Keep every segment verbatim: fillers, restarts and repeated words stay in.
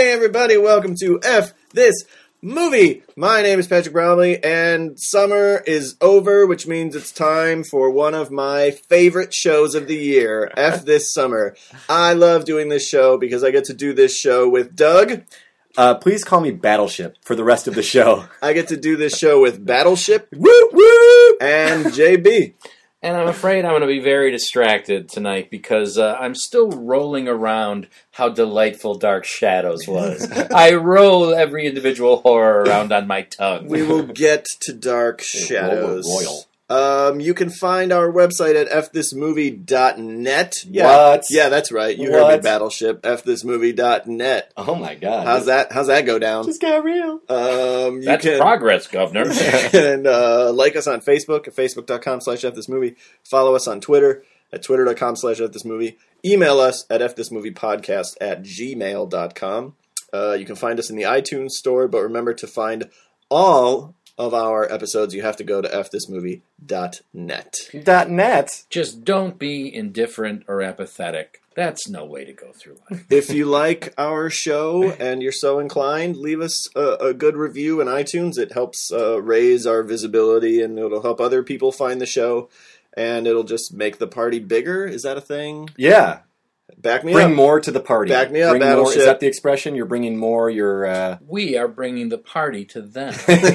Hey everybody, welcome to F This Movie. My name is Patrick Brownlee, and summer is over, which means it's time for one of my favorite shows of the year, F This Summer. I love doing this show because I get to do this show with Doug. Uh, please call me Battleship for the rest of the show. I get to do this show with Battleship. Woo woo! And J B. And I'm afraid I'm going to be very distracted tonight because uh, I'm still rolling around how delightful Dark Shadows was. I roll every individual horror around on my tongue. We will get to Dark Shadows. Royal. Um, you can find our website at f this movie dot net. Yeah, What? Yeah, that's right. You What? heard me, Battleship. f this movie dot net. Oh my god. How's that? How's that go down? Just got real. Um, you That's can, progress, Governor. and uh, like us on Facebook at facebook dot com slash f this movie. Follow us on Twitter at twitter dot com slash f this movie. Email us at f this movie podcast at gmail dot com. Uh, you can find us in the iTunes store, but remember to find all of our episodes, you have to go to f this movie dot net. Dot net. Just don't be indifferent or apathetic. That's no way to go through life. If you like our show and you're so inclined, leave us a, a good review in iTunes. It helps uh, raise our visibility, and it'll help other people find the show, and it'll just make the party bigger. Is that a thing? Yeah. Back me Bring up. more to the party. Back me up, Bring more. Battleship. Is that the expression? You're bringing more. You're. Uh... We are bringing the party to them.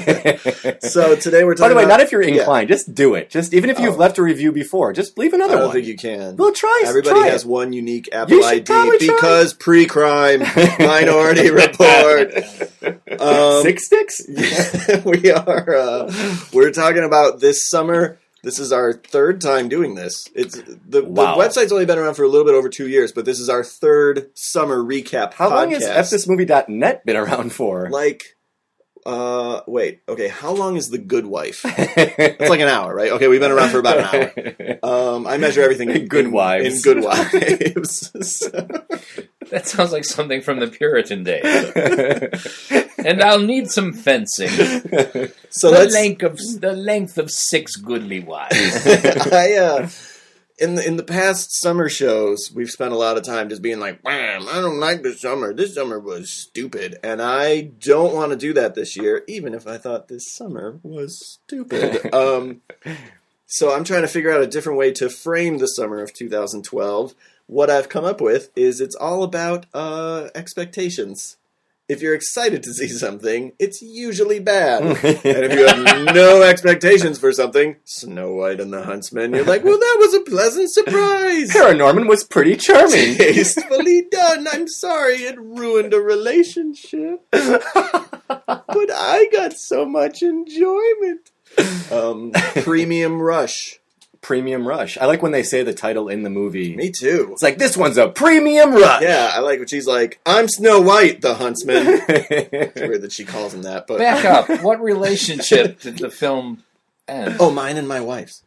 So today we're talking By the way, about, not if you're yeah. inclined. Just do it. Just even if you've Oh. left a review before, just leave I another don't one. think you can. Well, try. Everybody try has it. one unique Apple You should I D probably try. because pre-crime Minority Report. Um, Six sticks. we are. Uh, we're talking about this summer. This is our third time doing this. It's the, Wow. the website's only been around for a little bit over two years, but this is our third summer recap. How podcast. long has f this movie dot net been around for? Like, uh, wait, okay. How long is The Good Wife? It's like an hour, right? Okay, we've been around for about an hour. Um, I measure everything in Good in, Wives. In Good Wives. So- That sounds like something from the Puritan days. And I'll need some fencing. so the let's. length of the length of six goodly wives. I uh, in the in the past summer shows, we've spent a lot of time just being like, "Bam, I don't like this summer. This summer was stupid," and I don't want to do that this year, even if I thought this summer was stupid. um, so I'm trying to figure out a different way to frame the summer of two thousand twelve. What I've come up with is it's all about uh, expectations. If you're excited to see something, it's usually bad. And if you have no expectations for something, Snow White and the Huntsman, you're like, well, that was a pleasant surprise. Paranorman was pretty charming. Tastefully done. I'm sorry it ruined a relationship. But I got so much enjoyment. Um, Premium Rush. Premium Rush. I like when they say the title in the movie. Me too. It's like, this one's a Premium Rush. Yeah, I like when she's like, I'm Snow White, the Huntsman. It's weird that she calls him that, but Back up. What relationship did the film end? oh, mine and my wife's.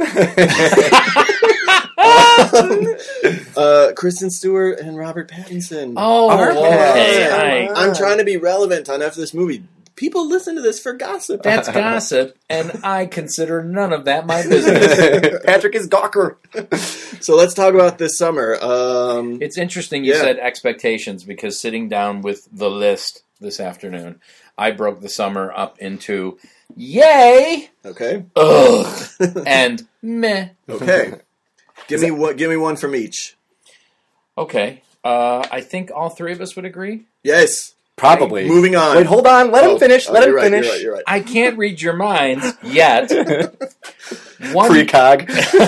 uh, Kristen Stewart and Robert Pattinson. Oh, Our okay. past. I- I'm trying to be relevant on F This Movie. People listen to this for gossip. That's gossip, and I consider none of that my business. Patrick is Gawker. So let's talk about this summer. Um, It's interesting you Yeah. said expectations, because sitting down with the list this afternoon, I broke the summer up into yay, okay. ugh, and meh. Okay. Give me one. Give me one from each. Okay, uh, I think all three of us would agree. Yes. Probably. Moving on. Wait, hold on. Let Oh, him finish. oh, Let him you're right, finish. You're right. You're right. I can't read your minds yet. One, Precog.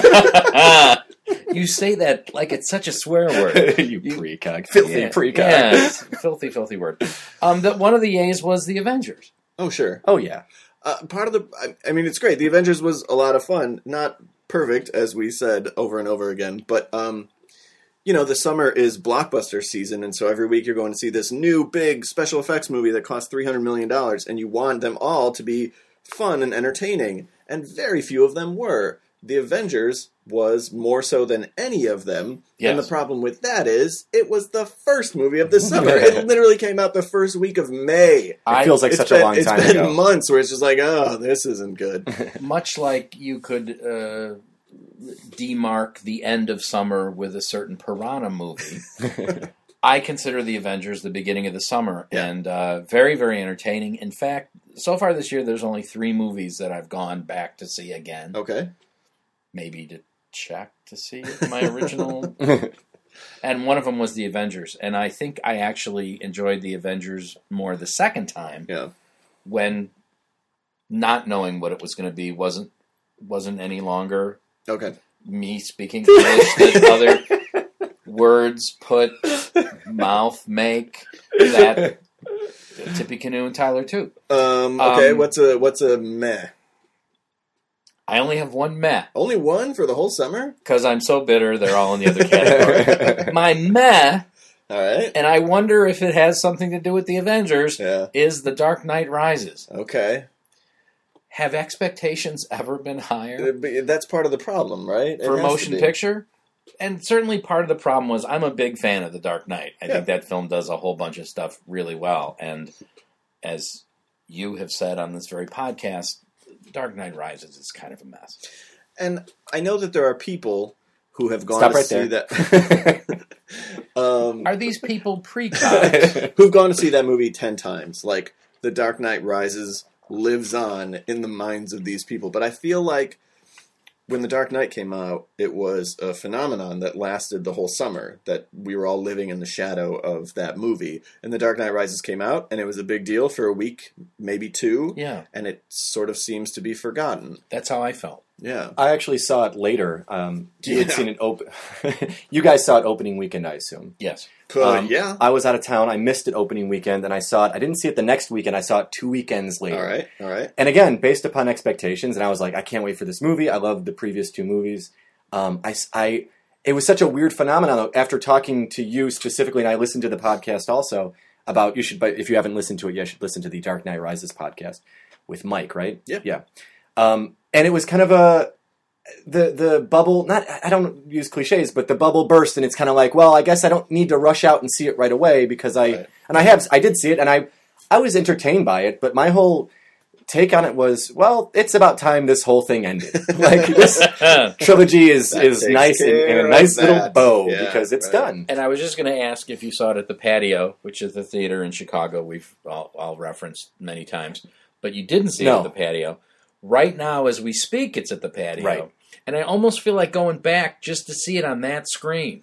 you say that like it's such a swear word. you precog. Filthy Yeah, precog. yes, filthy, filthy word. Um, the, one of the yays was the Avengers. Oh, sure. Oh, yeah. Uh, part of the, I, I mean, it's great. The Avengers was a lot of fun. Not perfect, as we said over and over again, but, um, you know, the summer is blockbuster season, and so every week you're going to see this new big special effects movie that costs three hundred million dollars, and you want them all to be fun and entertaining, and very few of them were. The Avengers was more so than any of them, Yes. and the problem with that is it was the first movie of the summer. It literally came out the first week of May. It I, feels like It's such been, a long it's time been ago. months where it's just like, oh, this isn't good. much like you could uh, demark the end of summer with a certain Piranha movie. I consider the Avengers the beginning of the summer, Yeah. and uh, very, very entertaining. In fact, so far this year, there's only three movies that I've gone back to see again. Okay. Maybe to check to see if my original... And one of them was the Avengers, and I think I actually enjoyed the Avengers more the second time. Yeah. When not knowing what it was going to be wasn't wasn't any longer Okay. me speaking English that other words put mouth make that Tippy Canoe and Tyler too. Um, okay, Um, what's a what's a meh? I only have one meh Only one for the whole summer? because I'm so bitter. They're all in the other category. My meh, All right. and I wonder if it has something to do with the Avengers, Yeah. is The Dark Knight Rises. Okay. Have expectations ever been higher Uh, but That's part of the problem, right? It for a has to motion be. picture? And certainly part of the problem was I'm a big fan of The Dark Knight. I Yeah. think that film does a whole bunch of stuff really well. And as you have said on this very podcast, Dark Knight Rises is kind of a mess. And I know that there are people who have gone Stop to right see there. that. um, Are these people precogs? who've gone to see that movie ten times. Like, The Dark Knight Rises lives on in the minds of these people. But I feel like when The Dark Knight came out, it was a phenomenon that lasted the whole summer, that we were all living in the shadow of that movie. And The Dark Knight Rises came out, and it was a big deal for a week, maybe two. Yeah, And it sort of seems to be forgotten. that's how I felt. Yeah. I actually saw it later. Um, you had Yeah. seen it open. You guys saw it opening weekend, I assume. Yes. Uh, Um, yeah. I was out of town. I missed it opening weekend, and I saw it. I didn't see it the next weekend. I saw it two weekends later. All right. All right. And again, based upon expectations, and I was like, I can't wait for this movie. I loved the previous two movies. Um, I, I, it was such a weird phenomenon. Though, after talking to you specifically, and I listened to the podcast also about you should. But if you haven't listened to it, you should listen to the Dark Knight Rises podcast with Mike, right? Yeah. Yeah. Um, and it was kind of a the the bubble. Not I don't use cliches, but the bubble burst, and it's kind of like, well, I guess I don't need to rush out and see it right away because I Right. and I have I did see it, and I I was entertained by it, but my whole take on it was, well, it's about time this whole thing ended. Like this trilogy is That is takes nice and, and care a of nice little that. bow Yeah, because it's right. done. And I was just going to ask if you saw it at the Patio, which is the theater in Chicago we've all, all referenced many times, but you didn't see No. it at the Patio. Right now, as we speak, it's at the Patio. Right. And I almost feel like going back just to see it on that screen.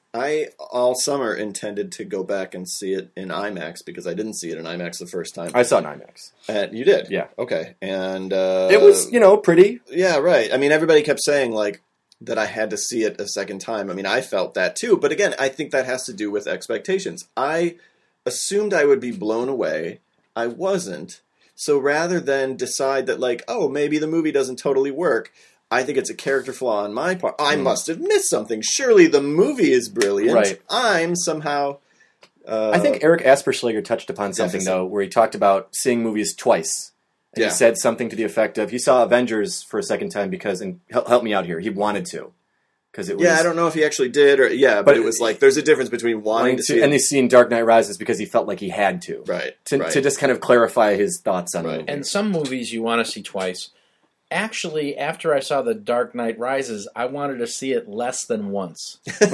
I all summer intended to go back and see it in IMAX because I didn't see it in IMAX the first time. I saw it in IMAX. And you did? Yeah. Okay. And uh, It was, you know, pretty. yeah, right. I mean, everybody kept saying like that I had to see it a second time. I mean, I felt that too. But again, I think that has to do with expectations. I assumed I would be blown away. I wasn't. So rather than decide that like, oh, maybe the movie doesn't totally work, I think it's a character flaw on my part. I Mm. must have missed something. Surely the movie is brilliant. Right. I'm somehow... Uh, I think Eric Asperschlager touched upon something, Deficit. though, where he talked about seeing movies twice. And Yeah. he said something to the effect of, he saw Avengers for a second time because, and help, help me out here, he wanted to. Because it was... Yeah, I don't know if he actually did, or yeah, but, But it was like there's a difference between wanting wanting to to, see and it, he's seen Dark Knight Rises because he felt like he had to. right, To, right. to just kind of clarify his thoughts on Right. the movie. And some movies you want to see twice. Actually, after I saw The Dark Knight Rises, I wanted to see it less than once. Can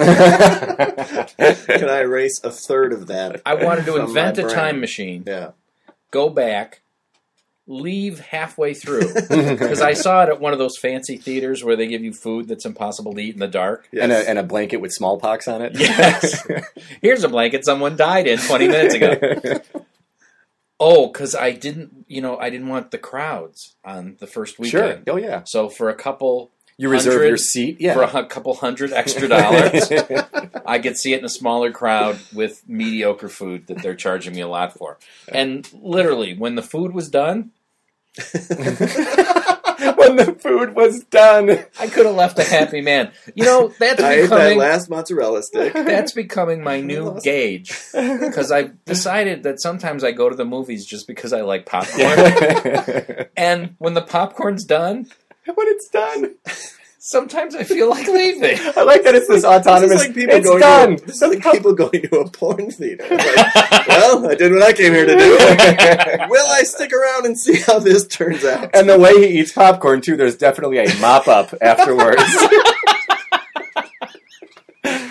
I erase a third of that? I wanted to from my invent a brain? time machine, Yeah, go back, leave halfway through. Because I saw it at one of those fancy theaters where they give you food that's impossible to eat in the dark. yes. and, a, and a blanket with smallpox on it. Yes. Here's a blanket someone died in twenty minutes ago. Oh, because I didn't, you know, I didn't want the crowds on the first Sure. weekend. Oh, yeah. So for a couple You reserve Hundred your seat. Yeah. for a couple hundred extra dollars, I could see it in a smaller crowd with mediocre food that they're charging me a lot for. And literally, when the food was done, When the food was done. I could have left a happy man. You know, that's I ate that becoming last mozzarella stick. that's becoming my new gauge because I've decided that sometimes I go to the movies just because I like popcorn. And when the popcorn's done, When it's done. sometimes I feel like leaving. I like that it's this autonomous. This is like people it's going done. To a, this is like people going to a porn theater. It's like, well, I did what I came here to do. Will I stick around and see how this turns out? And the way he eats popcorn, too, there's definitely a mop up afterwards.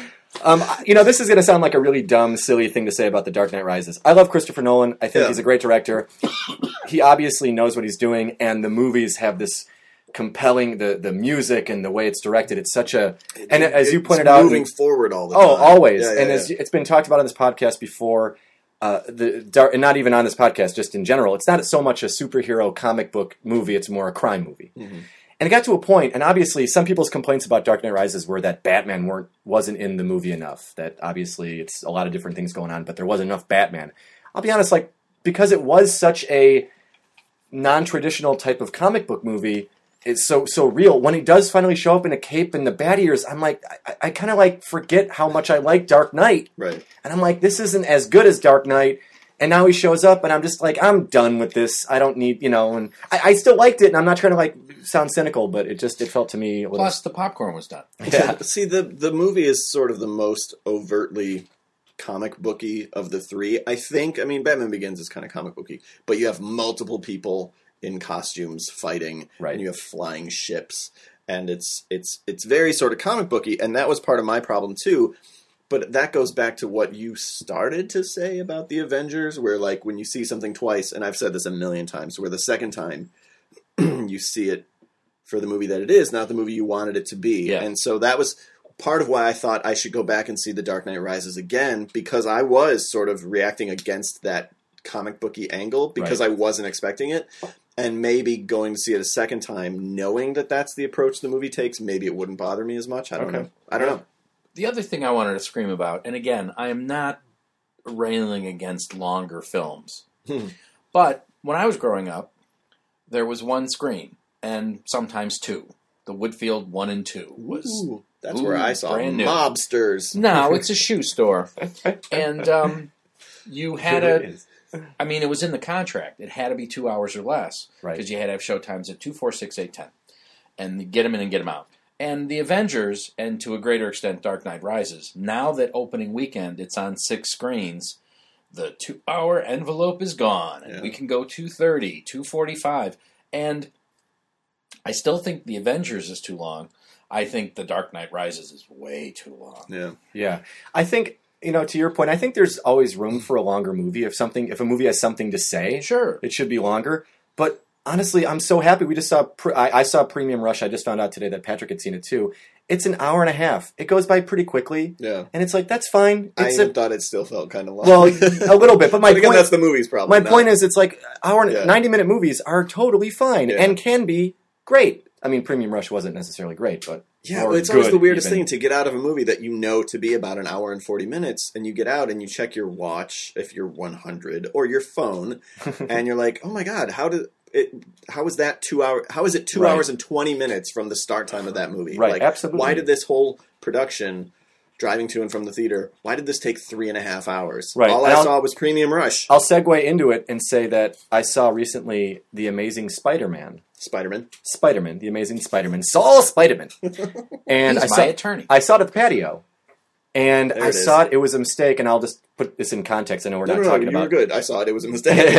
Um, you know, this is going to sound like a really dumb, silly thing to say about The Dark Knight Rises. I love Christopher Nolan. I think Yeah. he's a great director. He obviously knows what he's doing, and the movies have this compelling, the the music and the way it's directed. It's such a, and as you It's pointed out, moving forward all the oh, time. always. Yeah, yeah, and yeah. as it's been talked about on this podcast before, uh, the dark, and not even on this podcast, just in general, it's not so much a superhero comic book movie; it's more a crime movie. Mm-hmm. And it got to a point, and obviously, some people's complaints about Dark Knight Rises were that Batman weren't wasn't in the movie enough. That obviously, it's a lot of different things going on, but there wasn't enough Batman. I'll be honest, like because it was such a non-traditional type of comic book movie. It's so so real. When he does finally show up in a cape and the bat ears, I'm like, I, I kind of like forget how much I like Dark Knight, Right. and I'm like, this isn't as good as Dark Knight. And now he shows up, and I'm just like, I'm done with this. I don't need, you know. And I, I still liked it, and I'm not trying to like sound cynical, but it just it felt to me a little. Plus, the popcorn was done. Yeah. See, the the movie is sort of the most overtly comic booky of the three. I think. I mean, Batman Begins is kind of comic booky, but you have multiple people in costumes fighting, Right. and you have flying ships, and it's it's it's very sort of comic booky, and that was part of my problem too. But that goes back to what you started to say about the Avengers, where like when you see something twice, and I've said this a million times, where the second time you see it for the movie that it is, not the movie you wanted it to be. Yeah. And so that was part of why I thought I should go back and see The Dark Knight Rises again, because I was sort of reacting against that comic booky angle because Right. I wasn't expecting it. And maybe going to see it a second time, knowing that that's the approach the movie takes, maybe it wouldn't bother me as much. I don't Okay. know. I don't know. The other thing I wanted to scream about, and again, I am not railing against longer films, Hmm. but when I was growing up, there was one screen, and sometimes two. The Woodfield one and two was Ooh, that's Ooh, where I saw brand new. mobsters. no, it's a shoe store, and um, you had Sure a. it is. I mean, it was in the contract. It had to be two hours or less Right. because you had to have show times at two, four, six, eight, ten, and get them in and get them out. And the Avengers, and to a greater extent, Dark Knight Rises. Now that opening weekend, it's on six screens. The two-hour envelope is gone, and Yeah. we can go two thirty, two forty-five, and I still think the Avengers is too long. I think the Dark Knight Rises is way too long. Yeah. Yeah, I think you know. To your point, I think there's always room for a longer movie. If something, if a movie has something to say, Sure. it should be longer. But honestly, I'm so happy we just saw. Pre- I, I saw Premium Rush. I just found out today that Patrick had seen it too. It's an hour and a half. It goes by pretty quickly, Yeah. and it's like that's fine. I It's even a, thought it still felt kind of long. well, a little bit. But my but again, point, that's the movie's problem. my not- point is, it's like hour and Yeah. ninety minute movies are totally fine Yeah. and can be great. I mean, Premium Rush wasn't necessarily great, but Yeah, or well, it's always good the weirdest even. thing to get out of a movie that you know to be about an hour and forty minutes, and you get out and you check your watch if you're one hundred or your phone, and you're like, oh my god, how did it? How is that two hour? How is it two Right. hours and twenty minutes from the start time of that movie? Right, like, absolutely. Why did this whole production, driving to and from the theater, why did this take three and a half hours? Right, All and I I'll- saw was Premium Rush, I'll segue into it and say that I saw recently The Amazing Spider-Man. Spider-Man. Spider-Man, The Amazing Spider-Man. Saul Spider-Man. And He's I my saw, attorney. I saw it at the patio. And There I it is. saw it, it was a mistake, and I'll just put this in context. I know we're No, not no, no, talking you were about good. I saw it. It was a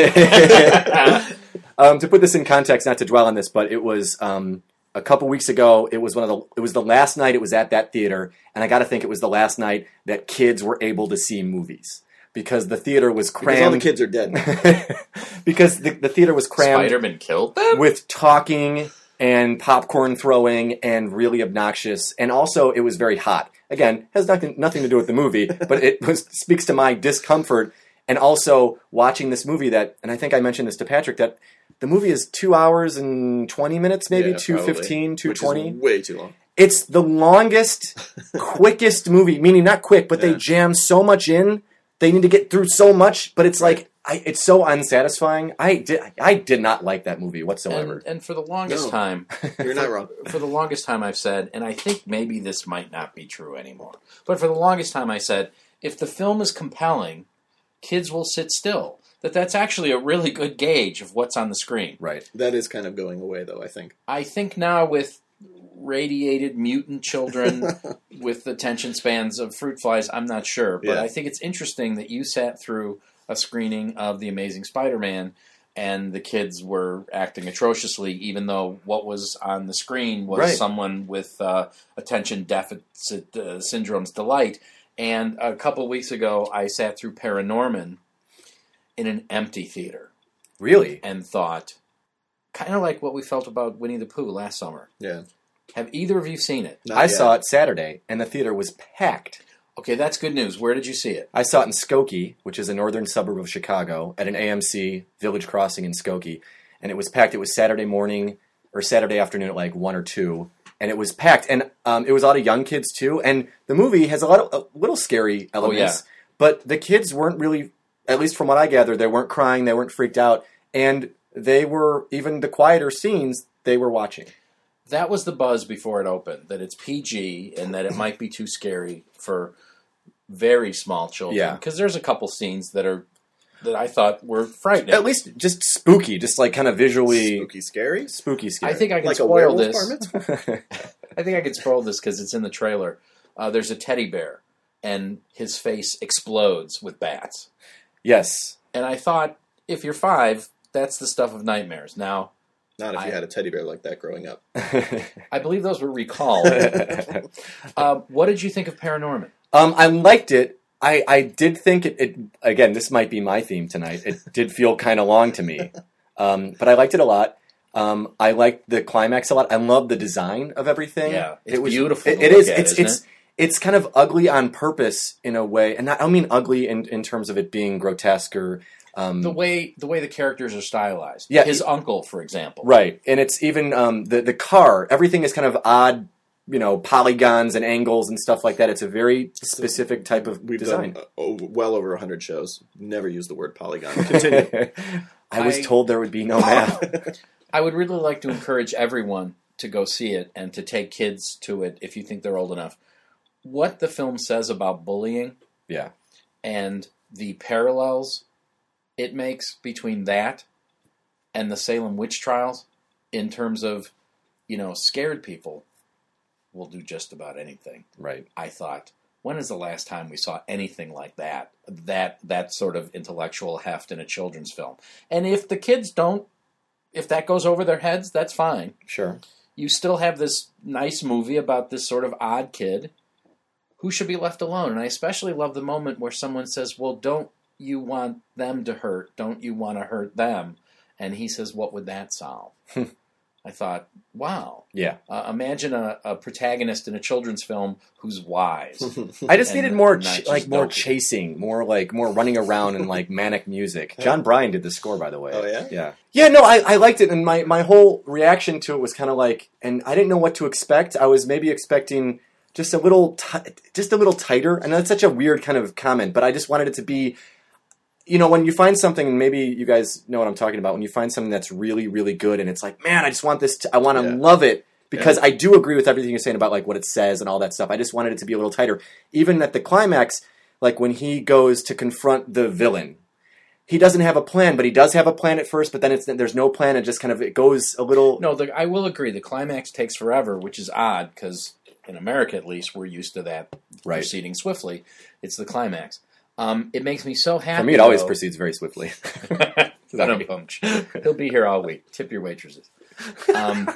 mistake. um, to put this in context, not to dwell on this, but it was um, a couple weeks ago. It was one of the. It was the last night it was at that theater, and I got to think it was the last night that kids were able to see movies because the theater was Because crammed. all the kids are dead. because the, the theater was crammed Spider-Man killed them? with talking and popcorn throwing and really obnoxious, and also it was very hot. Again, has nothing nothing to do with the movie, but it was, speaks to my discomfort. And also watching this movie that, and I think I mentioned this to Patrick, that the movie is two hours and twenty minutes, maybe Yeah, two probably. fifteen, two Which is twenty. way too long. It's the longest, quickest movie. Meaning not quick, but they Yeah. jam so much in. They need to get through so much, but it's like I, it's so unsatisfying. I did I did not like that movie whatsoever. And, and for the longest No. time, You're not wrong. for the longest time I've said, and I think maybe this might not be true anymore, but for the longest time I said, if the film is compelling, kids will sit still. That that's actually a really good gauge of what's on the screen. Right. That is kind of going away, though, I think. I think now with radiated mutant children with attention spans of fruit flies, I'm not sure. But Yeah. I think it's interesting that you sat through a screening of The Amazing Spider-Man and the kids were acting atrociously, even though what was on the screen was Right. someone with uh, attention deficit uh, syndrome's delight. And a couple of weeks ago, I sat through Paranorman in an empty theater Really? and thought, kind of like what we felt about Winnie the Pooh last summer. Yeah. Have either of you seen it? Not I yet. saw it Saturday, and the theater was packed. Okay, that's good news. Where did you see it? I saw it in Skokie, which is a northern suburb of Chicago, at an A M C Village Crossing in Skokie. And it was packed. It was Saturday morning or Saturday afternoon at like one or two. And it was packed. And um, it was a lot of young kids, too. And the movie has a lot of a little scary elements. Oh, yeah. But the kids weren't really, at least from what I gathered, they weren't crying. They weren't freaked out. And they were, even the quieter scenes, they were watching. That was the buzz before it opened, that it's P G and that it might be too scary for very small children. Yeah. Because there's a couple scenes that are that I thought were frightening. At least just spooky, just like kind of visually Spooky scary? spooky scary. I think I can Like a spoil werewolf this. bar mitzvah? I think I can spoil this because it's in the trailer. Uh, there's a teddy bear, and his face explodes with bats. Yes. And I thought, if you're five, that's the stuff of nightmares. Now, Not if you I- had a teddy bear like that growing up. I believe those were recalled. uh, what did you think of Paranorman? Um, I liked it. I, I did think it, it, again, this might be my theme tonight. It did feel kind of long to me. Um, but I liked it a lot. Um, I liked the climax a lot. I love the design of everything. Yeah, it's it was, beautiful It, to it look is. at, it's isn't it's it? it's kind of ugly on purpose in a way, and not, I don't mean ugly in, in terms of it being grotesque or um, The way the way the characters are stylized. Yeah, His it- uncle, for example. right. And it's even um, the the car. Everything is kind of odd, you know, polygons and angles and stuff like that. It's a very specific type of We've design. done uh, oh, well over one hundred shows. Never used the word polygon. Continue. I was I- told there would be no math. I would really like to encourage everyone to go see it and to take kids to it if you think they're old enough. What the film says about bullying Yeah. and the parallels it makes between that and the Salem witch trials in terms of, you know, scared people will do just about anything. Right. I thought, when is the last time we saw anything like that? That that sort of intellectual heft in a children's film. And if the kids don't, if that goes over their heads, that's fine. Sure. You still have this nice movie about this sort of odd kid who should be left alone. And I especially love the moment where someone says, well, don't you want them to hurt? Don't you want to hurt them? And he says, what would that solve? I thought, wow. Yeah. Uh, imagine a, a protagonist in a children's film who's wise. I just And needed more, not ch- just like more dopey. chasing, more like more running around and like manic music. John Bryan did the score, by the way. Oh, yeah? yeah, yeah. No, I, I liked it, and my, my whole reaction to it was kind of like, and I didn't know what to expect. I was maybe expecting just a little, t- just a little tighter. And that's such a weird kind of comment, but I just wanted it to be. You know, when you find something, and maybe you guys know what I'm talking about, when you find something that's really, really good, and it's like, man, I just want this to, I want to Yeah. love it, because I do agree with everything you're saying about, like, what it says and all that stuff. I just wanted it to be a little tighter. Even at the climax, like, when he goes to confront the villain, he doesn't have a plan, but he does have a plan at first, but then it's there's no plan, and just kind of, it goes a little... No, the, I will agree. The climax takes forever, which is odd, because in America, at least, we're used to that Right. proceeding swiftly. It's the climax. Um, it makes me so happy. For me, it always though. proceeds very swiftly. Son of a punch. He'll be here all week. Tip your waitresses. Um,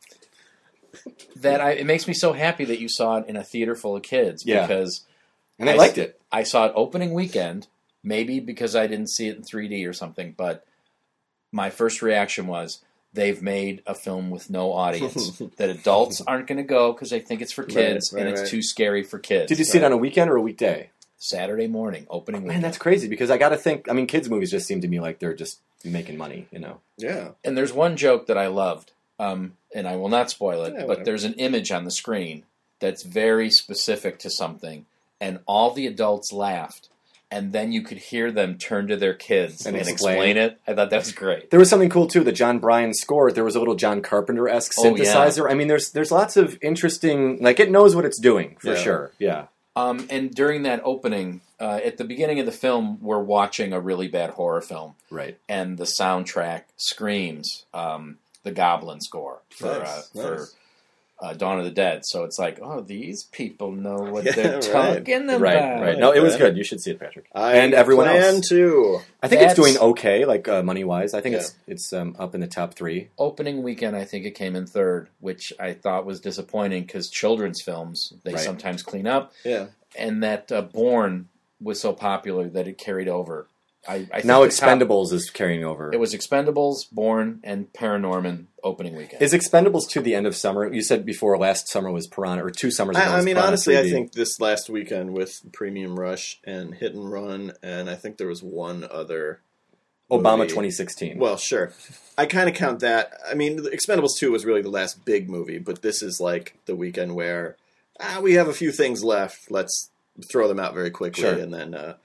that I, it makes me so happy that you saw it in a theater full of kids, Yeah. because And I I liked it. I saw it opening weekend, maybe because I didn't see it in three D or something, but my first reaction was, they've made a film with no audience. That adults aren't going to go because they think it's for kids, Right, right, and it's right. too scary for kids. Did you see it on a weekend or a weekday? Saturday morning, opening Man, weekend. that's crazy, because I got to think, I mean, kids' movies just seem to me like they're just making money, you know? Yeah. And there's one joke that I loved, um, and I will not spoil it, Yeah, but whatever. there's an image on the screen that's very specific to something, and all the adults laughed, and then you could hear them turn to their kids And and, explain. explain it. I thought that was great. There was something cool too. The John Bryan score. There was a little John Carpenter-esque Oh, yeah. synthesizer. I mean, there's there's lots of interesting. Like, it knows what it's doing for Yeah. sure. Yeah. Um, and during that opening, uh, at the beginning of the film, we're watching a really bad horror film, Right. and the soundtrack screams um, the Goblin score for Nice, uh, for nice. uh, Dawn of the Dead. So it's like, oh, these people know what Yeah, they're right. talking about. Right. Right. No, it was good. You should see it, Patrick. I And everyone plan else. to. I think it's That's- doing okay, like uh, money wise. I think Yeah. it's it's um, up in the top three. Opening weekend, I think it came in third, which I thought was disappointing because children's films, they Right. sometimes clean up. Yeah. and that uh, Bourne was so popular that it carried over. I, I think now the Expendables top, is carrying over. It was Expendables, Bourne, and Paranorman opening weekend. Is Expendables to the end of summer? You said before last summer was Piranha, or two summers ago I, I was mean, Piranha honestly, three D. I think this last weekend with Premium Rush and Hit and Run, and I think there was one other Obama movie. twenty sixteen. Well, sure. I kind of count that. I mean, Expendables two was really the last big movie, but this is like the weekend where ah, we have a few things left. Let's throw them out very quickly, Sure. and then. Uh,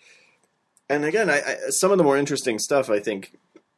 and again, I, I, some of the more interesting stuff I think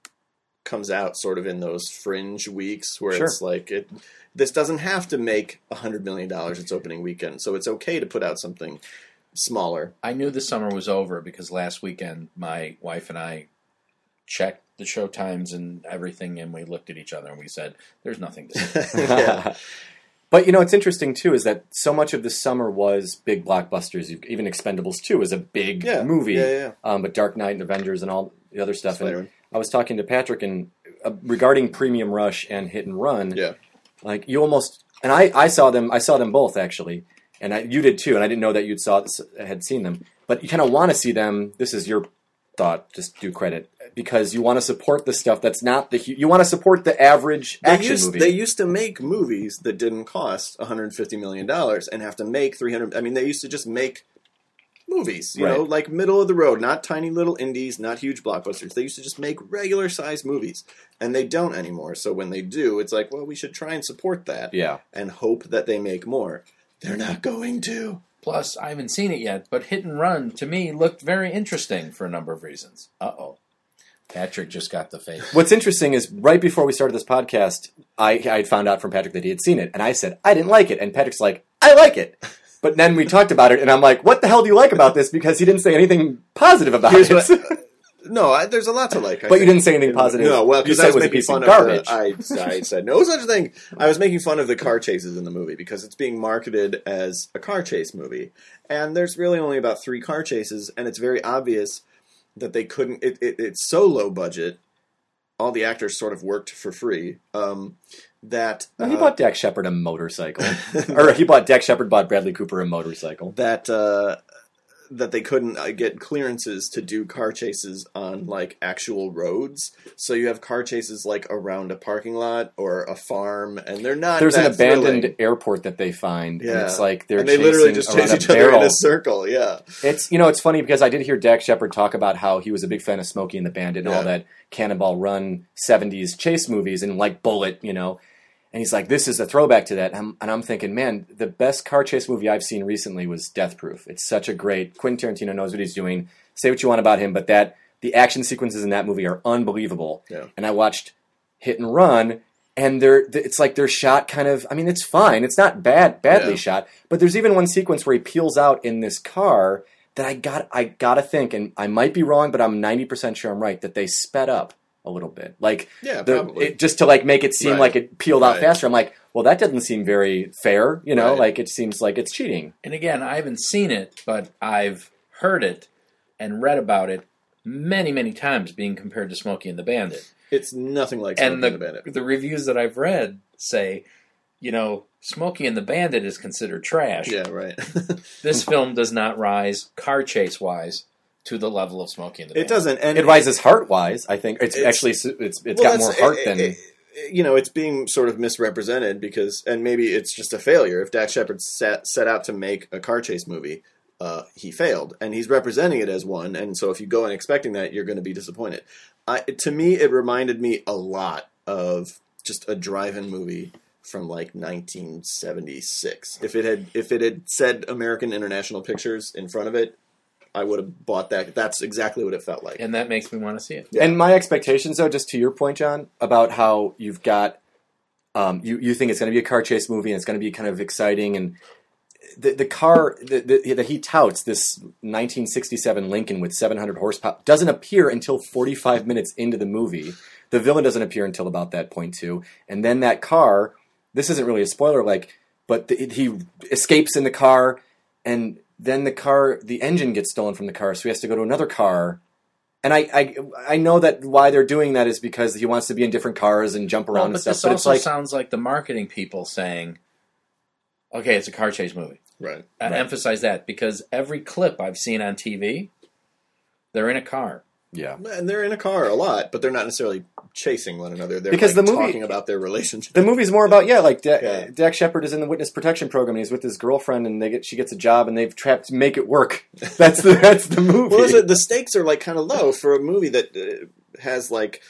comes out sort of in those fringe weeks where Sure. it's like it. This doesn't have to make a hundred million dollars its opening weekend, so it's okay to put out something smaller. I knew the summer was over because last weekend my wife and I checked the show times and everything, and we looked at each other and we said, "There's nothing to say." Yeah. But, you know, what's interesting, too, is that so much of the summer was big blockbusters. You- Even Expendables two was a big Yeah, movie. yeah, yeah. Um, but Dark Knight and Avengers and all the other stuff. And Spider-Man. I was talking to Patrick and uh, regarding Premium Rush and Hit and Run. Yeah. Like, you almost... And I, I saw them I saw them both, actually. And I, you did, too. And I didn't know that you'd saw had seen them. But you kind of want to see them... This is your thought, just do credit. Because you want to support the stuff that's not the... hu- You want to support the average They action used, movie. they used to make movies that didn't cost one hundred fifty million dollars and have to make three hundred. I mean, they used to just make movies, you Right. know, like middle of the road, not tiny little indies, not huge blockbusters. They used to just make regular sized movies, and they don't anymore. So when they do, it's like, well, we should try and support that Yeah. and hope that they make more. They're not going to. Plus, I haven't seen it yet, but Hit and Run to me looked very interesting for a number of reasons. Uh oh. Patrick just got the face. What's interesting is right before we started this podcast, I I found out from Patrick that he had seen it, and I said I didn't like it, and Patrick's like, I like it. But then we talked about it, and I'm like, what the hell do you like about this? Because he didn't say anything positive about Here's it. what- No, I, there's a lot to like. I But you think. didn't say anything positive. No, well, You because said I it was was a making piece of fun of garbage. the, I, I said no such thing. I was making fun of the car chases in the movie because it's being marketed as a car chase movie, and there's really only about three car chases, and it's very obvious that they couldn't. It, it, it's so low budget. All the actors sort of worked for free. Um, that No, he uh, bought Dak Shepard a motorcycle. Or he bought, Dak Shepard bought Bradley Cooper a motorcycle. that uh, that they couldn't uh, get clearances to do car chases on like actual roads. So you have car chases like around a parking lot or a farm, and they're not. There's an that abandoned thrilling. airport that they find, and Yeah. it's like they're and they chasing literally just around chase each a other in barrel. a circle. Yeah, It's, you know, it's funny because I did hear Dak Shepard talk about how he was a big fan of Smokey and the Bandit and all Yeah. that Cannonball Run seventies chase movies and like Bullet, you know. And he's like, this is a throwback to that. And I'm, and I'm thinking, man, the best car chase movie I've seen recently was Death Proof. It's such a great... Quentin Tarantino knows what he's doing. Say what you want about him, but that the action sequences in that movie are unbelievable. Yeah. And I watched Hit and Run, and they're it's like they're shot kind of... I mean, it's fine. It's not bad, badly Yeah. shot. But there's even one sequence where he peels out in this car that I got I gotta think, and I might be wrong, but I'm ninety percent sure I'm right, that they sped up a little bit. Like, Yeah, the, probably. it, just to like make it seem Right. like it peeled out Right. faster. I'm like, well, that doesn't seem very fair, you know? Right. Like, it seems like it's cheating. And again, I haven't seen it, but I've heard it and read about it many, many times being compared to Smokey and the Bandit. it's nothing like And Smokey the, and the Bandit. the reviews that I've read say, you know, Smokey and the Bandit is considered trash. Yeah, right. This film does not rise, car chase-wise, to the level of Smokey and the It Bandit. doesn't, and It rises heart-wise, I think. It's, It's- actually, it's it's well, got more that's- heart it- than... it- you know, it's being sort of misrepresented because, and maybe it's just a failure. If Dak Shepard set, set out to make a car chase movie, uh, he failed, and he's representing it as one. And so, if you go in expecting that, you're going to be disappointed. I, to me, it reminded me a lot of just a drive-in movie from like nineteen seventy-six. If it had, if it had said American International Pictures in front of it, I would have bought that. That's exactly what it felt like. And that makes me want to see it. Yeah. And my expectations, though, just to your point, John, about how you've got, um, you, you think it's going to be a car chase movie and it's going to be kind of exciting. And the, the car that the, that he touts, this nineteen sixty-seven Lincoln with seven hundred horsepower, doesn't appear until forty-five minutes into the movie. The villain doesn't appear until about that point, too. And then that car, this isn't really a spoiler, like, but the, he escapes in the car, and then the car, the engine gets stolen from the car, so he has to go to another car. And I, I, I know that why they're doing that is because he wants to be in different cars and jump around Well, and but stuff. this But it's also like, sounds like the marketing people saying, okay, it's a car chase movie. Right. I Right. emphasize that because every clip I've seen on T V, they're in a car. Yeah. And they're in a car a lot, but they're not necessarily chasing one another. They're Because like, the movie- talking about their relationship. The movie's more about yeah, like da- Yeah. Dak Shepard is in the witness protection program. And he's with his girlfriend, and they get she gets a job, and they've trapped to make it work. That's the that's the movie. Well, the, the stakes are like kind of low for a movie that uh, has like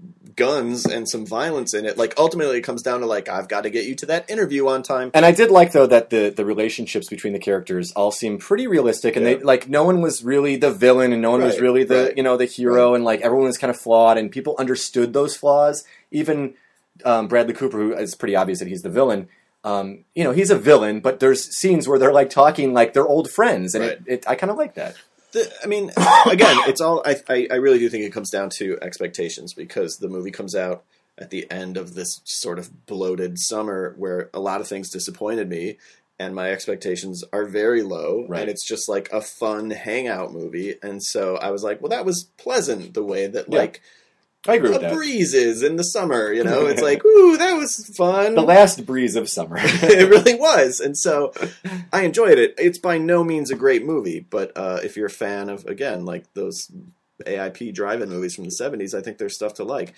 guns and some violence in it. Like ultimately, it comes down to like I've got to get you to that interview on time. And I did like though that the the relationships between the characters all seem pretty realistic, and Yeah. they like no one was really the villain, and no one was Right, really the right. you know the hero, and like everyone was kind of flawed, and people understood those flaws. Even um, Bradley Cooper, who is pretty obvious that he's the villain. Um, you know, he's a villain, but there's scenes where they're like talking like they're old friends, and Right. it, it I kind of like that. The, I mean, again, it's all. I, I I really do think it comes down to expectations because the movie comes out at the end of this sort of bloated summer where a lot of things disappointed me, and my expectations are very low, Right. and it's just like a fun hangout movie, and so I was like, well, that was pleasant the way that Yeah. like I agree with a that. breeze is in the summer. You know, it's like, ooh, that was fun. The last breeze of summer. It really was, and so I enjoyed it. It's by no means a great movie, but uh, if you're a fan of, again, like those A I P drive-in movies from the seventies, I think there's stuff to like.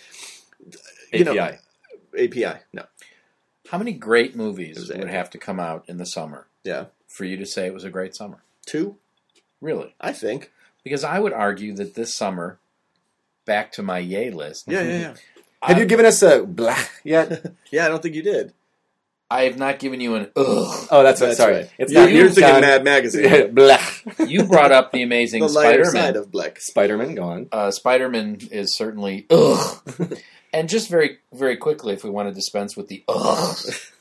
You know, A P I. A P I, no, How many great It movies was would Andy. have to come out in the summer yeah, for you to say it was a great summer? two, Really? I think. Because I would argue that this summer, back to my yay list, Yeah, yeah, yeah. Have you given us a blah yet? Yeah, I don't think you did. I have not given you an ugh. Oh, that's, That's sorry. right. It's You're, not you're thinking John- Mad Magazine, blah. You brought up the amazing the lighter side Spider-Man. of Black. Spider-Man, go on. Uh, Spider-Man is certainly ugh. And just very, very quickly, if we want to dispense with the ugh,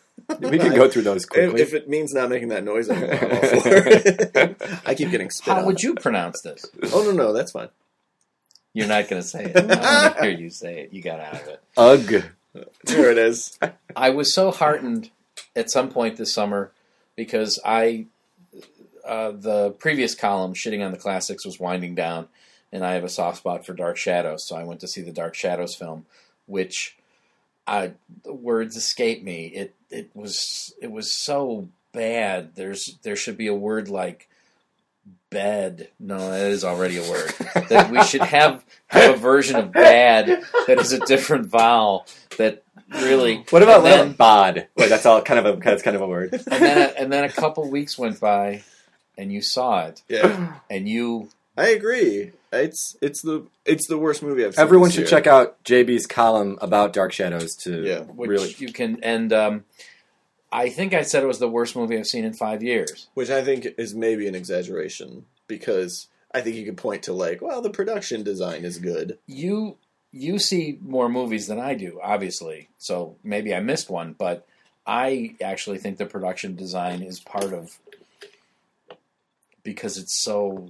We can go through those If, quickly. if it means not making that noise anymore, I'm all for it. I keep getting spit how on. would you pronounce this? Oh no, no, that's fine. You're not going to say it. I want to hear you say it. You got out of it. Ugh. There it is. I was so heartened at some point this summer because I, uh, the previous column, Shitting on the Classics, was winding down, and I have a soft spot for Dark Shadows, so I went to see the Dark Shadows film, which I, the words escape me. It it was it was so bad. There's there should be a word like bed. No, that is already a word. That we should have have a version of bad that is a different vowel that really. What about and then, bod? Wait, that's all kind of a that's kind of a word. and then and then a couple weeks went by, and you saw it, Yeah, and you I agree. It's it's the it's the worst movie I've seen. Everyone this should year. check out J B's column about Dark Shadows to Yeah. which really. you can and um, I think I said it was the worst movie I've seen in five years. Which I think is maybe an exaggeration because I think you could point to like, well, the production design is good. You you see more movies than I do, obviously, so maybe I missed one, but I actually think the production design is part of because it's so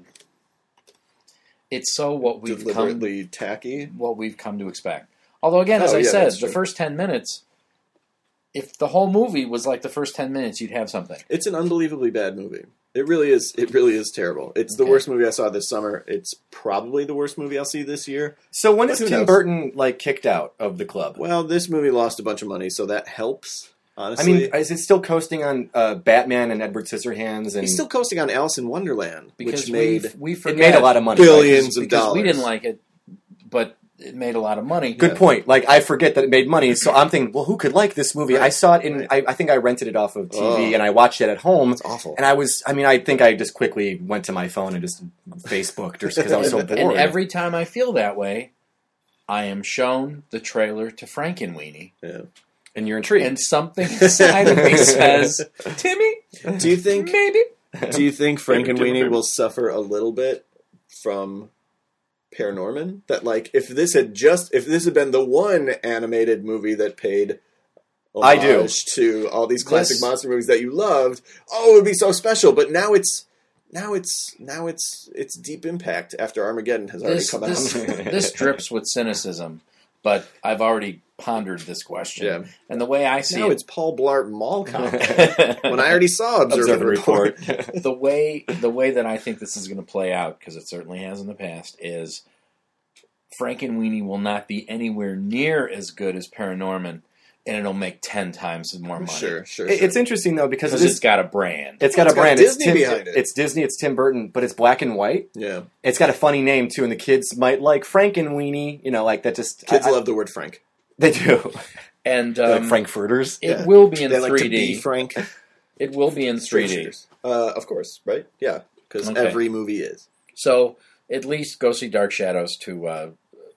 it's so what we've come Deliberately tacky. what we've come to expect. Although again, as Oh, I yeah, said, that's the true. first ten minutes, if the whole movie was like the first ten minutes, you'd have something. It's an unbelievably bad movie. It really is. It really is terrible. It's the Okay. worst movie I saw this summer. It's probably the worst movie I'll see this year. So when But is who Tim knows? Burton like kicked out of the club? Well, this movie lost a bunch of money, so that helps. I Honestly, mean, is it still coasting on uh, Batman and Edward Scissorhands? And he's still coasting on Alice in Wonderland, Because which made we we it forget made a lot of money. billions of because dollars. we didn't like it, but it made a lot of money. Good Yeah. point. Like I forget that it made money, so I'm thinking, well, who could like this movie? Right. I saw it in. Right. I, I think I rented it off of T V Oh. and I watched it at home. It's awful. And I was, I mean, I think I just quickly went to my phone and just Facebooked or because I was so And bored. every time I feel that way, I am shown the trailer to Frankenweenie, yeah. and you're intrigued. and something inside of me says, "Timmy, Do you think? maybe." Do you think Frank and Different Weenie movie. will suffer a little bit from Paranorman? That like, if this had just, if this had been the one animated movie that paid I do. homage to all these classic This- monster movies that you loved, oh, it would be so special. But now it's, now it's, now it's, it's Deep Impact after Armageddon has already This, come this, out. this drips with cynicism, but I've already pondered this question. Yeah. And the way I see Now it, it's Paul Blart Mall Cop. When I already saw Observe, Observe and and Report. report. the way the way that I think this is going to play out, because it certainly has in the past, is Frankenweenie will not be anywhere near as good as Paranorman, and it'll make ten times more money. Sure, sure. It- sure. It's interesting though because Because this, it's got a brand. it's got It's a got brand. Disney it's Tim, behind it. It's Disney. It's Tim Burton, but it's black and white. Yeah. It's got a funny name too, and the kids might like Frankenweenie. You know, like that. Just Kids I- I- love the word Frank. They do. And They're um, like Frankfurters. it Yeah. will be in They like to three be D. Frank. It will be in three D. Uh, of course, right? Yeah, because Okay. every movie is. So at least go see Dark Shadows to uh,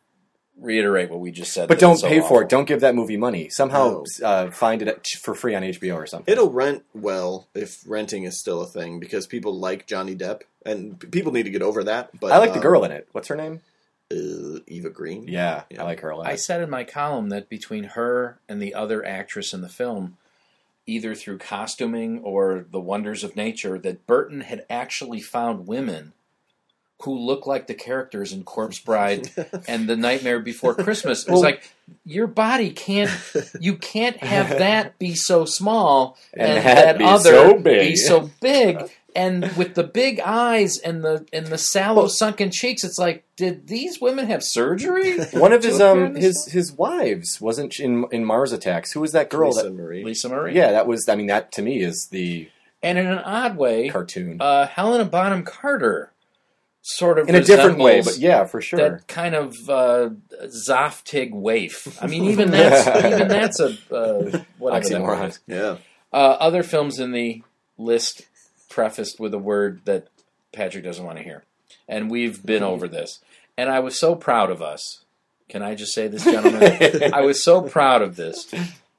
reiterate what we just said. But that don't it's so pay for awful. it. Don't give that movie money. Somehow No. uh, find it at, for free on H B O or something. It'll rent well if renting is still a thing because people like Johnny Depp and p- people need to get over that. But I like the um, girl in it. What's her name? uh, Eva Green. Yeah, Yeah. I like her a lot. I said in my column that between her and the other actress in the film, either through costuming or the wonders of nature, that Burton had actually found women who look like the characters in Corpse Bride and The Nightmare Before Christmas. It was Well- like, your body can't, you can't have that be so small And and, that that, be other so big. be so big. And with the big eyes and the and the sallow Well- sunken cheeks, it's like, did these women have surgery? One of to his appear in um this his his wives wasn't she in in Mars Attacks. Who was that girl? Lisa that Marie. Lisa Marie. yeah, that was. I mean, that to me is the And in an odd way, cartoon uh, Helena Bonham Carter sort of in a different way, resembles but yeah, for sure. that kind of uh, Zoftig waif. I mean, even that's even that's a uh, whatever that word Oxymoron. is. Yeah. Uh, other films in the list prefaced with a word that Patrick doesn't want to hear, and we've been over this. And I was so proud of us. Can I just say this, gentlemen? I was so proud of this.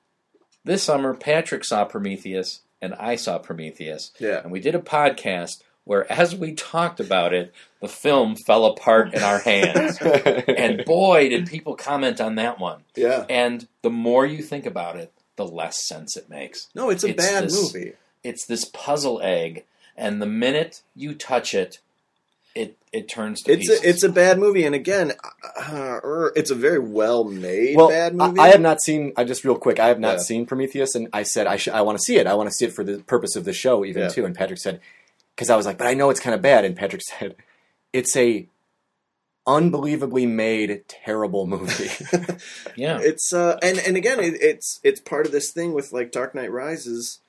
This summer, Patrick saw Prometheus, and I saw Prometheus. Yeah. And we did a podcast where, as we talked about it, the film fell apart in our hands. And boy, did people comment on that one. Yeah. And the more you think about it, the less sense it makes. No, it's a It's bad this- movie. It's this puzzle egg, and the minute you touch it, it it turns to It's pieces. a, it's a bad movie, and again, uh, er, it's a very well made well, bad movie. I, I have not seen. I just real quick. I have not Yeah. seen Prometheus, and I said I should. I want to see it. I want to see it for the purpose of the show, even Yeah. too. And Patrick said, because I was like, but I know it's kind of bad. And Patrick said, it's a unbelievably made terrible movie. yeah. It's uh, and and again, it, it's it's part of this thing with like Dark Knight Rises,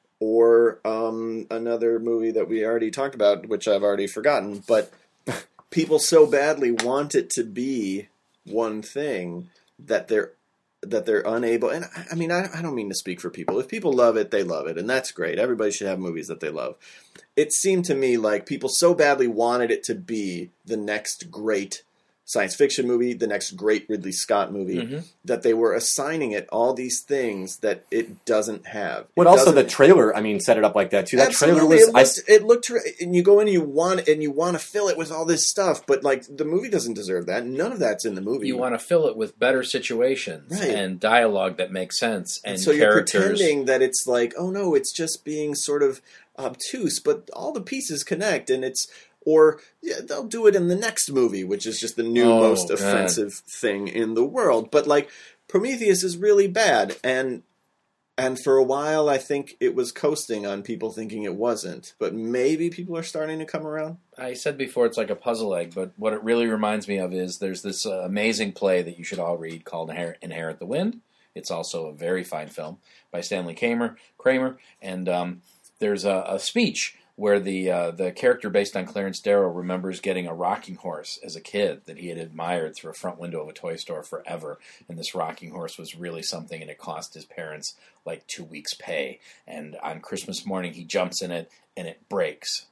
or um, another movie that we already talked about, which I've already forgotten. But people so badly want it to be one thing that they're that they're unable. And I, I mean, I, I don't mean to speak for people. If people love it, they love it, and that's great. Everybody should have movies that they love. It seemed to me like people so badly wanted it to be the next great science fiction movie, the next great Ridley Scott movie, Mhm. that they were assigning it all these things that it doesn't have. But It also the doesn't- trailer, I mean, set it up like that too. That trailer Absolutely, was. it looked, it looked re- and you go in and you want and you want to fill it with all this stuff, but like the movie doesn't deserve that. None of that's in the movie. You want to fill it with better situations Right. and dialogue that makes sense and, and so characters. you're pretending that it's like, oh no, it's just being sort of obtuse, but all the pieces connect, and it's or yeah, they'll do it in the next movie, which is just the new Oh, most God. offensive thing in the world. But like Prometheus is really bad, and and for a while I think it was coasting on people thinking it wasn't, but maybe people are starting to come around. I said before it's like a puzzle egg, but what it really reminds me of is there's this uh, amazing play that you should all read called Inher- Inherit the Wind. It's also a very fine film by Stanley Kramer, Kramer and um, there's a, a speech where the uh, the character based on Clarence Darrow remembers getting a rocking horse as a kid that he had admired through a front window of a toy store forever, and this rocking horse was really something, and it cost his parents like two weeks' pay. And on Christmas morning, he jumps in it, and it breaks.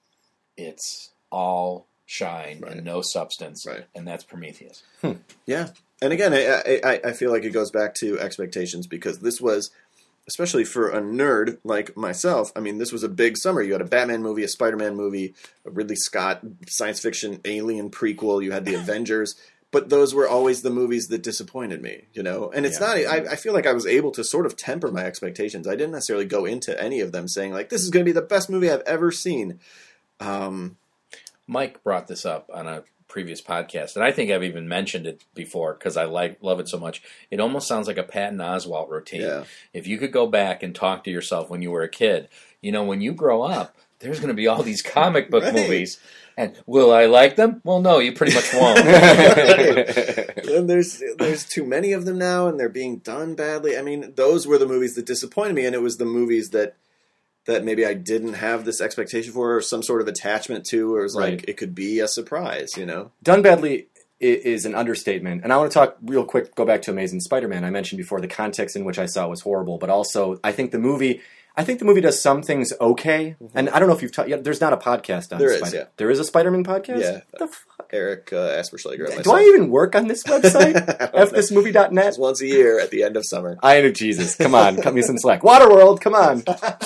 It's all shine Right. and no substance, Right. and that's Prometheus. Yeah, and again, I, I I feel like it goes back to expectations because this was, especially for a nerd like myself, I mean, this was a big summer. You had a Batman movie, a Spider-Man movie, a Ridley Scott science fiction alien prequel. You had the Avengers, but those were always the movies that disappointed me, you know? And it's Yeah. not, I, I feel like I was able to sort of temper my expectations. I didn't necessarily go into any of them saying, like, this is going to be the best movie I've ever seen. Um, Mike brought this up on a previous podcast, and I think I've even mentioned it before because I like love it so much. It almost sounds like a Patton Oswalt routine. Yeah. If you could go back and talk to yourself when you were a kid, you know, when you grow up, there's going to be all these comic book Right. movies. And will I like them? Well, no, you pretty much won't. And there's there's too many of them now, and they're being done badly. I mean, those were the movies that disappointed me, and it was the movies that that maybe I didn't have this expectation for, or some sort of attachment to, or it was Right. like it could be a surprise, you know? Done badly i- is an understatement. And I want to talk real quick, go back to Amazing Spider-Man. I mentioned before the context in which I saw it was horrible, but also I think the movie... I think the movie does some things okay, and I don't know if you've talked. Yeah, there's not a podcast on There is, Spider- yeah. There is a Spider-Man podcast. Yeah. What the fuck? Eric uh, Asperschlager. and Do I myself. even work on this website? I don't f know. this movie dot net. It's once a year at the end of summer. I know, Jesus. Come on, cut me some slack. Waterworld, come on.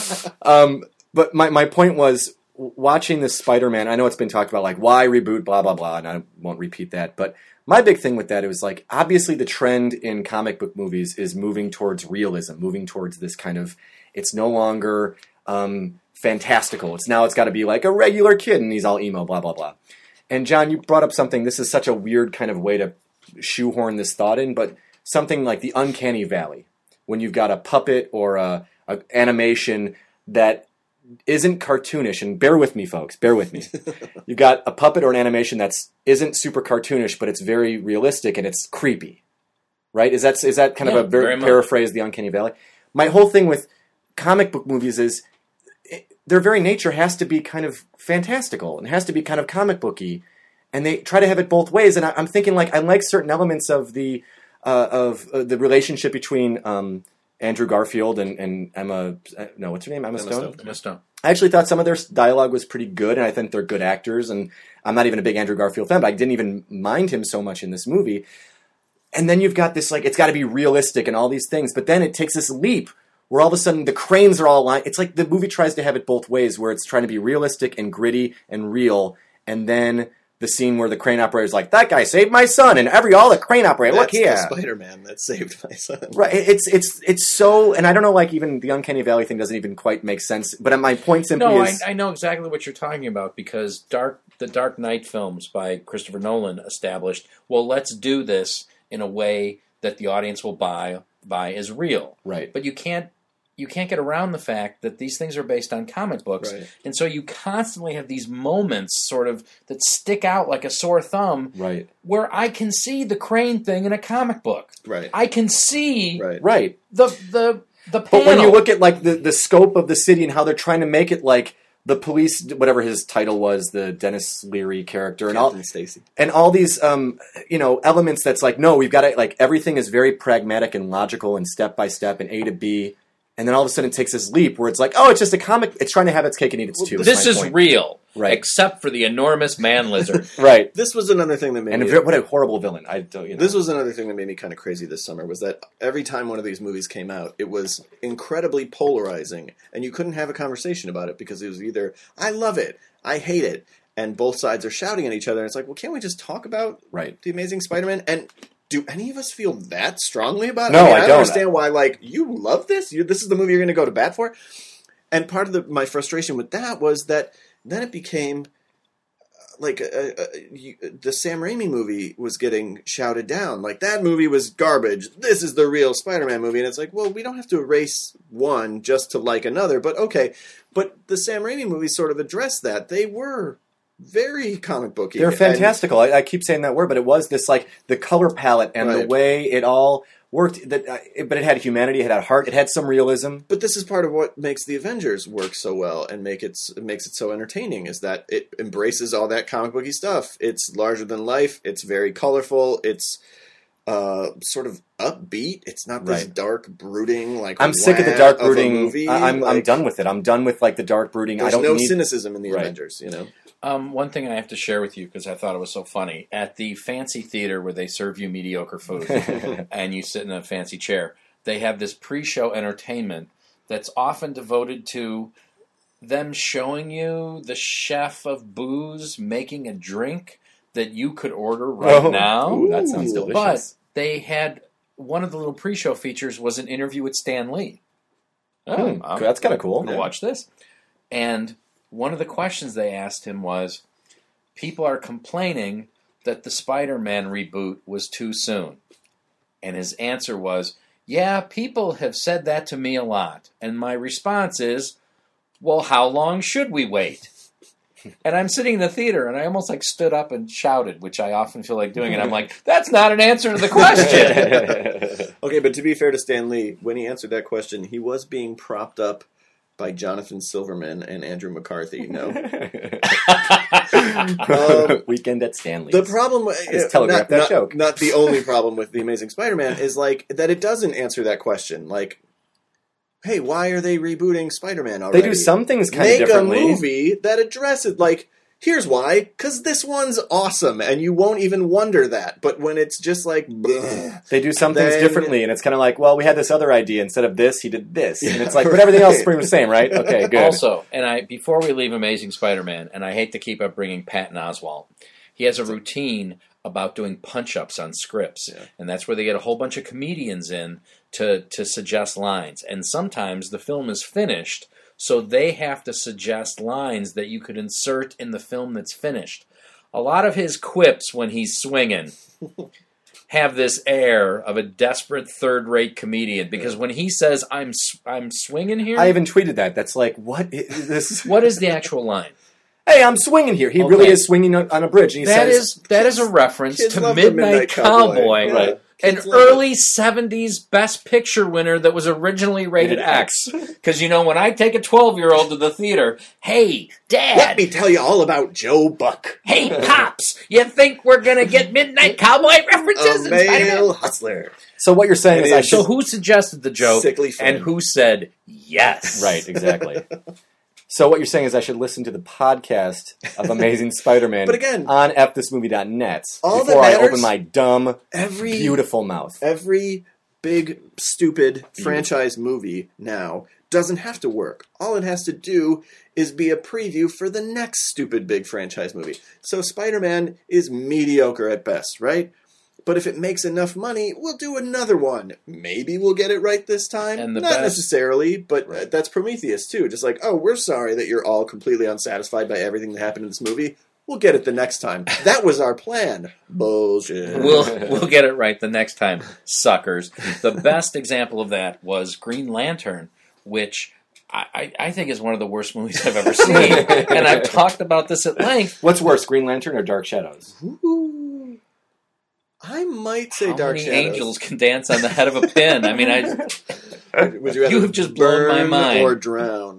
Um, but my, my point was, w- watching this Spider-Man, I know it's been talked about, like, why reboot, blah, blah, blah, and I won't repeat that, but my big thing with that, it was like, obviously the trend in comic book movies is moving towards realism, moving towards this kind of, it's no longer um, fantastical. It's now it's got to be like a regular kid, and he's all emo, blah, blah, blah. And John, you brought up something, this is such a weird kind of way to shoehorn this thought in, but something like the uncanny valley, when you've got a puppet or a, a animation that isn't cartoonish, and bear with me, folks, bear with me. You've got a puppet or an animation that's isn't super cartoonish, but it's very realistic and it's creepy, right? Is that is that kind Yeah, of a very, very much. paraphrase the uncanny valley? My whole thing with comic book movies is it, their very nature has to be kind of fantastical and has to be kind of comic booky, and they try to have it both ways. And I, I'm thinking like I like certain elements of the uh, of uh, the relationship between um, Andrew Garfield and, and Emma. Uh, no, what's her name? Emma, Emma Stone. Stone. Emma Stone. I actually thought some of their dialogue was pretty good, and I think they're good actors. And I'm not even a big Andrew Garfield fan, but I didn't even mind him so much in this movie. And then you've got this like it's got to be realistic and all these things, but then it takes this leap where all of a sudden the cranes are all aligned. It's like the movie tries to have it both ways, where it's trying to be realistic and gritty and real, and then the scene where the crane operator's like, "That guy saved my son," and every all the crane operator, look That's here, the Spider-Man that saved my son. right? It's it's it's so, and I don't know, like even the Uncanny Valley thing doesn't even quite make sense. But my point simply No, is, I, I know exactly what you're talking about because Dark, the Dark Knight films by Christopher Nolan established, well, let's do this in a way that the audience will buy buy as real. right? But you can't you can't get around the fact that these things are based on comic books, Right. and so you constantly have these moments, sort of, that stick out like a sore thumb, Right, where I can see the crane thing in a comic book. Right. I can see Right. right. the the the panel. But when you look at like the, the scope of the city and how they're trying to make it like the police, whatever his title was, the Dennis Leary character, and all Captain Stacy. and all these um, you know elements that's like, no, we've got to, like, everything is very pragmatic and logical and step by step and A to B, and then all of a sudden it takes this leap where it's like, oh, it's just a comic. It's trying to have its cake and eat its too. this is real, Right. except for the enormous man lizard. right. This was another thing that made And me... a, what a horrible villain! I don't, you know. This was another thing that made me kind of crazy this summer, was that every time one of these movies came out, it was incredibly polarizing, and you couldn't have a conversation about it because it was either, I love it, I hate it, and both sides are shouting at each other, and it's like, well, can't we just talk about Right. The Amazing Spider-Man? And do any of us feel that strongly about it? No, I, mean, I I don't. understand why, like, you love this? You, this is the movie you're going to go to bat for? And part of the, my frustration with that was that then it became... Like uh, uh, you, the Sam Raimi movie was getting shouted down. Like, that movie was garbage. This is the real Spider-Man movie. And it's like, well, we don't have to erase one just to like another. But okay. But the Sam Raimi movies sort of addressed that. They were very comic booky. They're And- fantastical. I, I keep saying that word, but it was this like the color palette and the Right. way it all worked. That, uh, it, but it had humanity, it had heart, it had some realism. But this is part of what makes the Avengers work so well and make it it makes it so entertaining, is that it embraces all that comic booky stuff. It's larger than life. It's very colorful. It's uh, sort of upbeat. It's not this Right. dark, brooding, like I'm sick of the wah dark a brooding. movie. I, I'm I'm Like, done with it. I'm done with like the dark brooding. I There's don't no need. cynicism in the Right. Avengers, you know. Um, one thing I have to share with you because I thought it was so funny at the fancy theater where they serve you mediocre food and you sit in a fancy chair. They have this pre-show entertainment that's often devoted to them showing you the chef of booze making a drink that you could order right Oh, now. ooh, that sounds Ooh. delicious. But they had one of the little pre-show features was an interview with Stan Lee. Oh, Hmm, I'm- that's kinda cool. I'm gonna Yeah. watch this. And one of the questions they asked him was, people are complaining that the Spider-Man reboot was too soon. And his answer was, yeah, people have said that to me a lot. And my response is, well, how long should we wait? And I'm sitting in the theater, and I almost like stood up and shouted, which I often feel like doing. And I'm like, that's not an answer to the question. Okay, but to be fair to Stan Lee, when he answered that question, he was being propped up by Jonathan Silverman and Andrew McCarthy. No. um, Weekend at Stanley's. The problem, Just telegraph not, that not, joke. Not the only problem with The Amazing Spider-Man is like that it doesn't answer that question. Like, hey, why are they rebooting Spider-Man already? They do some things kind Make of differently. a movie that addresses, like, here's why, because this one's awesome, and you won't even wonder that. But when it's just like, bleh, they do some things then- differently, and it's kind of like, well, we had this other idea. Instead of this, he did this. and Yeah, it's like, but everything else is right. pretty much the same, right? Okay, good. Also, and I before we leave Amazing Spider-Man, and I hate to keep up bringing Patton Oswalt, he has a routine about doing punch-ups on scripts, Yeah. and that's where they get a whole bunch of comedians in to to suggest lines. And sometimes the film is finished, so they have to suggest lines that you could insert in the film that's finished. A lot of his quips when he's swinging have this air of a desperate third-rate comedian, because when he says, I'm s- I'm swinging here, I even tweeted that. That's like, what is this? what is the actual line? Hey, I'm swinging here. He Okay. really is swinging on, on a bridge. And he That says, is that is a reference Kids to love the Midnight, Midnight Cowboy, Cowboy. Right. an Kids love it. early seventies Best Picture winner that was originally rated X. Because, you know, when I take a twelve-year-old to the theater, hey, let Dad, me tell you all about Joe Buck, hey, Pops, you think we're going to get Midnight Cowboy references a in Spider-Man? male hustler. so what you're saying It is, I is. should... So who suggested the joke, Sickly friend. and who said yes? Right, exactly. So what you're saying is I should listen to the podcast of Amazing Spider-Man But again, on f this movie dot net all that before I matters- open my dumb, Every beautiful mouth. every big stupid franchise movie now doesn't have to work. All it has to do is be a preview for the next stupid big franchise movie. So Spider-Man is mediocre at best, right? But if it makes enough money, we'll do another one. Maybe we'll get it right this time. And the Not best- necessarily, but Right. that's Prometheus too. Just like, oh, we're sorry that you're all completely unsatisfied by everything that happened in this movie. We'll get it the next time. That was our plan. Bullshit. We'll we'll get it right the next time, suckers. The best example of that was Green Lantern, which I, I, I think is one of the worst movies I've ever seen. And I've talked about this at length. What's worse, Green Lantern or Dark Shadows? Ooh. I might say How Dark many Shadows. angels can dance on the head of a pin? I mean, I Would you, rather You have just blown my burn mind. or drown?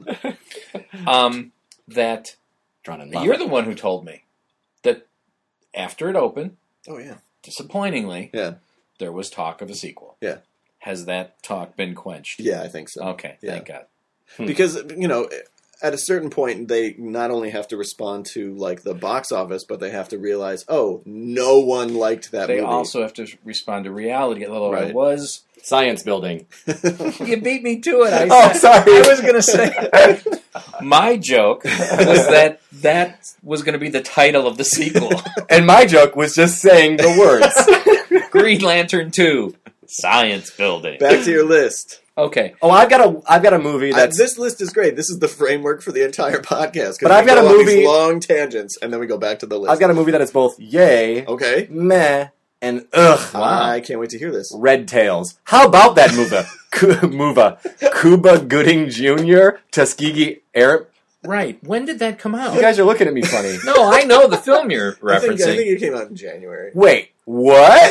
um that Drawn in you're lava. the one who told me that after it opened, Oh yeah, disappointingly, yeah, there was talk of a sequel. Yeah. Has that talk been quenched? yeah. I think so. Okay, Yeah. thank God. Because you know, at a certain point, they not only have to respond to like the box office, but they have to realize, oh, no one liked that They movie. also have to respond to reality. Although I Right. was, Science building. you beat me to it. I Oh, said, sorry. I was going to say my joke was that that was going to be the title of the sequel. And my joke was just saying the words. Green Lantern two, Science Building. Back to your list. Okay, Oh, I've got a I've got a movie I, that's this list is great. This is the framework for the entire podcast. 'cause But we I've got go a on movie- these long tangents, and then we go back to the list. I've got a movie that is both yay, okay. meh, and ugh. Wow. I can't wait to hear this. Red Tails. How about that movie? Ku- Mova. Cuba Gooding Junior Tuskegee Air. right. When did that come out? You guys are looking at me funny. No, I know the film you're I think, referencing. I think it came out in January. Wait, what?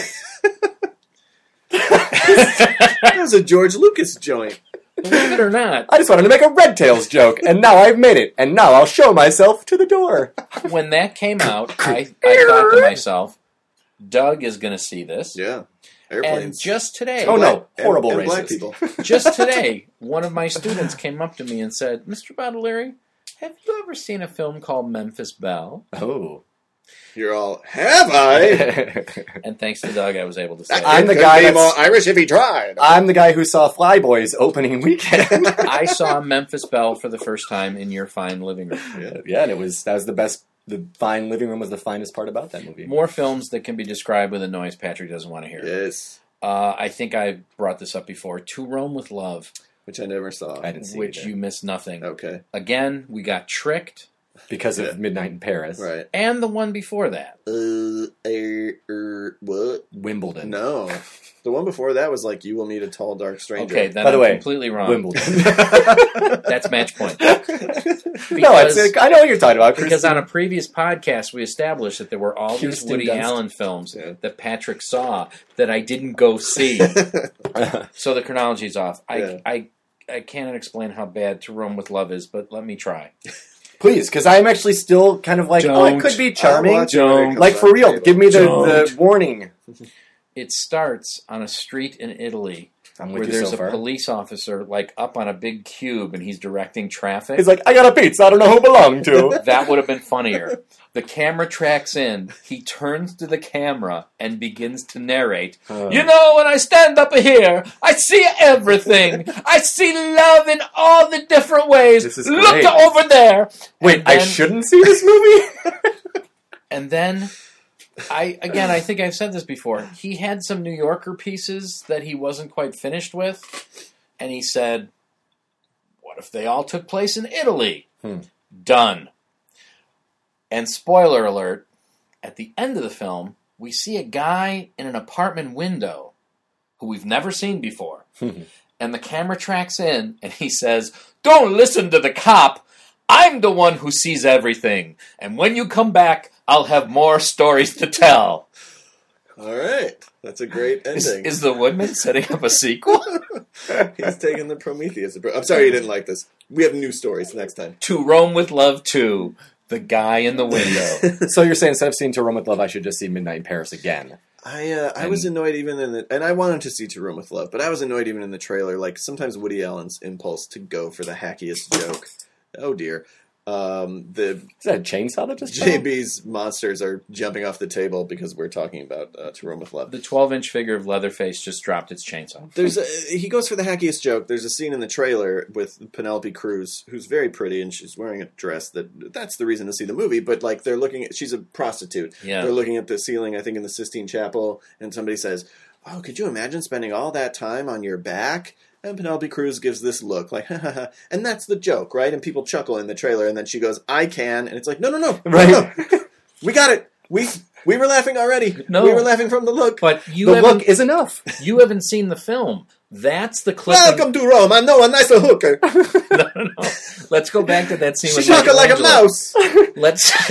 That was a George Lucas joint. Believe it or not, I just wanted to make a Red Tails joke, and now I've made it, and now I'll show myself to the door. when that came out, I, I thought to myself, Doug is going to see this. Yeah. And Airplanes. just today, Oh, no. And- Horrible and racist. black people. just today, one of my students came up to me and said, Mister Baudelaire, have you ever seen a film called Memphis Belle? Oh. You're all, have I? And thanks to Doug, I was able to say I'm it. the Could guy be that's- more Irish if he tried. I'm the guy who saw Flyboys opening weekend. I saw Memphis Belle for the first time in your fine living room. Yeah. Yeah, and it was that was the best. The fine living room was the finest part about that movie. More films that can be described with a noise Patrick doesn't want to hear. Yes. Uh, I think I brought this up before. To Rome with Love, Which I never saw. I didn't see which it. you missed nothing. Okay. Again, we got tricked. because of Yeah. Midnight in Paris. Right. And the one before that. Uh, er, er, what? Wimbledon. No. The one before that was like, You Will Meet a Tall, Dark Stranger. Okay, then By the I'm way, completely wrong. Wimbledon. That's match point. no, it's, I know what you're talking about. Because on a previous podcast, we established that there were all Kirsten these Woody Dunst. Allen films Yeah. that Patrick saw that I didn't go see. So the chronology's off. I, Yeah. I, I cannot explain how bad To Rome with Love is, but let me try. Please, because I'm actually still kind of like, oh, it Don't. could be I'll charming. watch it when it Don't. comes Like, out for real, table. give me the, the Don't. warning. It starts on a street in Italy I'm where with you there's so a far. police officer like up on a big cube and he's directing traffic. He's like, I got a pizza, I don't know who it belonged to. That would have been funnier. The camera tracks in. He turns to the camera and begins to narrate. Uh. You know, when I stand up here, I see everything. I see love in all the different ways. This is Look great. over there. Wait, And I then- shouldn't see this movie? And then, I again, I think I've said this before. He had some New Yorker pieces that he wasn't quite finished with, and he said, "What if they all took place in Italy?" Hmm. Done. And spoiler alert: at the end of the film, we see a guy in an apartment window who we've never seen before, and the camera tracks in, and he says, "Don't listen to the cop. I'm the one who sees everything, and when you come back, I'll have more stories to tell." All right. That's a great Is, ending. is the Woodman setting up a sequel? He's taking the Prometheus approach. I'm sorry you didn't like this. We have new stories next time. To Rome with Love two, The Guy in the Window. So you're saying instead of seeing To Rome with Love, I should just see Midnight in Paris again? I uh, I was annoyed even in the, and I wanted to see To Room with Love, but I was annoyed even in the trailer. Like sometimes Woody Allen's impulse to go for the hackiest joke. Oh dear. Um, the Is that a chainsaw that just J fell? B's monsters are jumping off the table because we're talking about uh, To Room with Love. The twelve-inch figure of Leatherface just dropped its chainsaw. There's a, he goes for the hackiest joke. There's a scene in the trailer with Penelope Cruz, who's very pretty, and she's wearing a dress that that's the reason to see the movie. But like they're looking at, she's a prostitute. Yeah. They're looking at the ceiling, I think, in the Sistine Chapel, and somebody says, "Oh, could you imagine spending all that time on your back?" And Penelope Cruz gives this look like, ha ha ha. And that's the joke, right? And people chuckle in the trailer, and then she goes, "I can," and it's like, no, no, no, Right. no, no. We got it. We we were laughing already. No. We were laughing from the look. But you The haven't, look is enough. you haven't seen the film. That's the clip. Welcome to Rome. I know a nicer hooker. Of, no, no, no. Let's go back to that scene with She's talking like a Michelangelo. mouse. Let's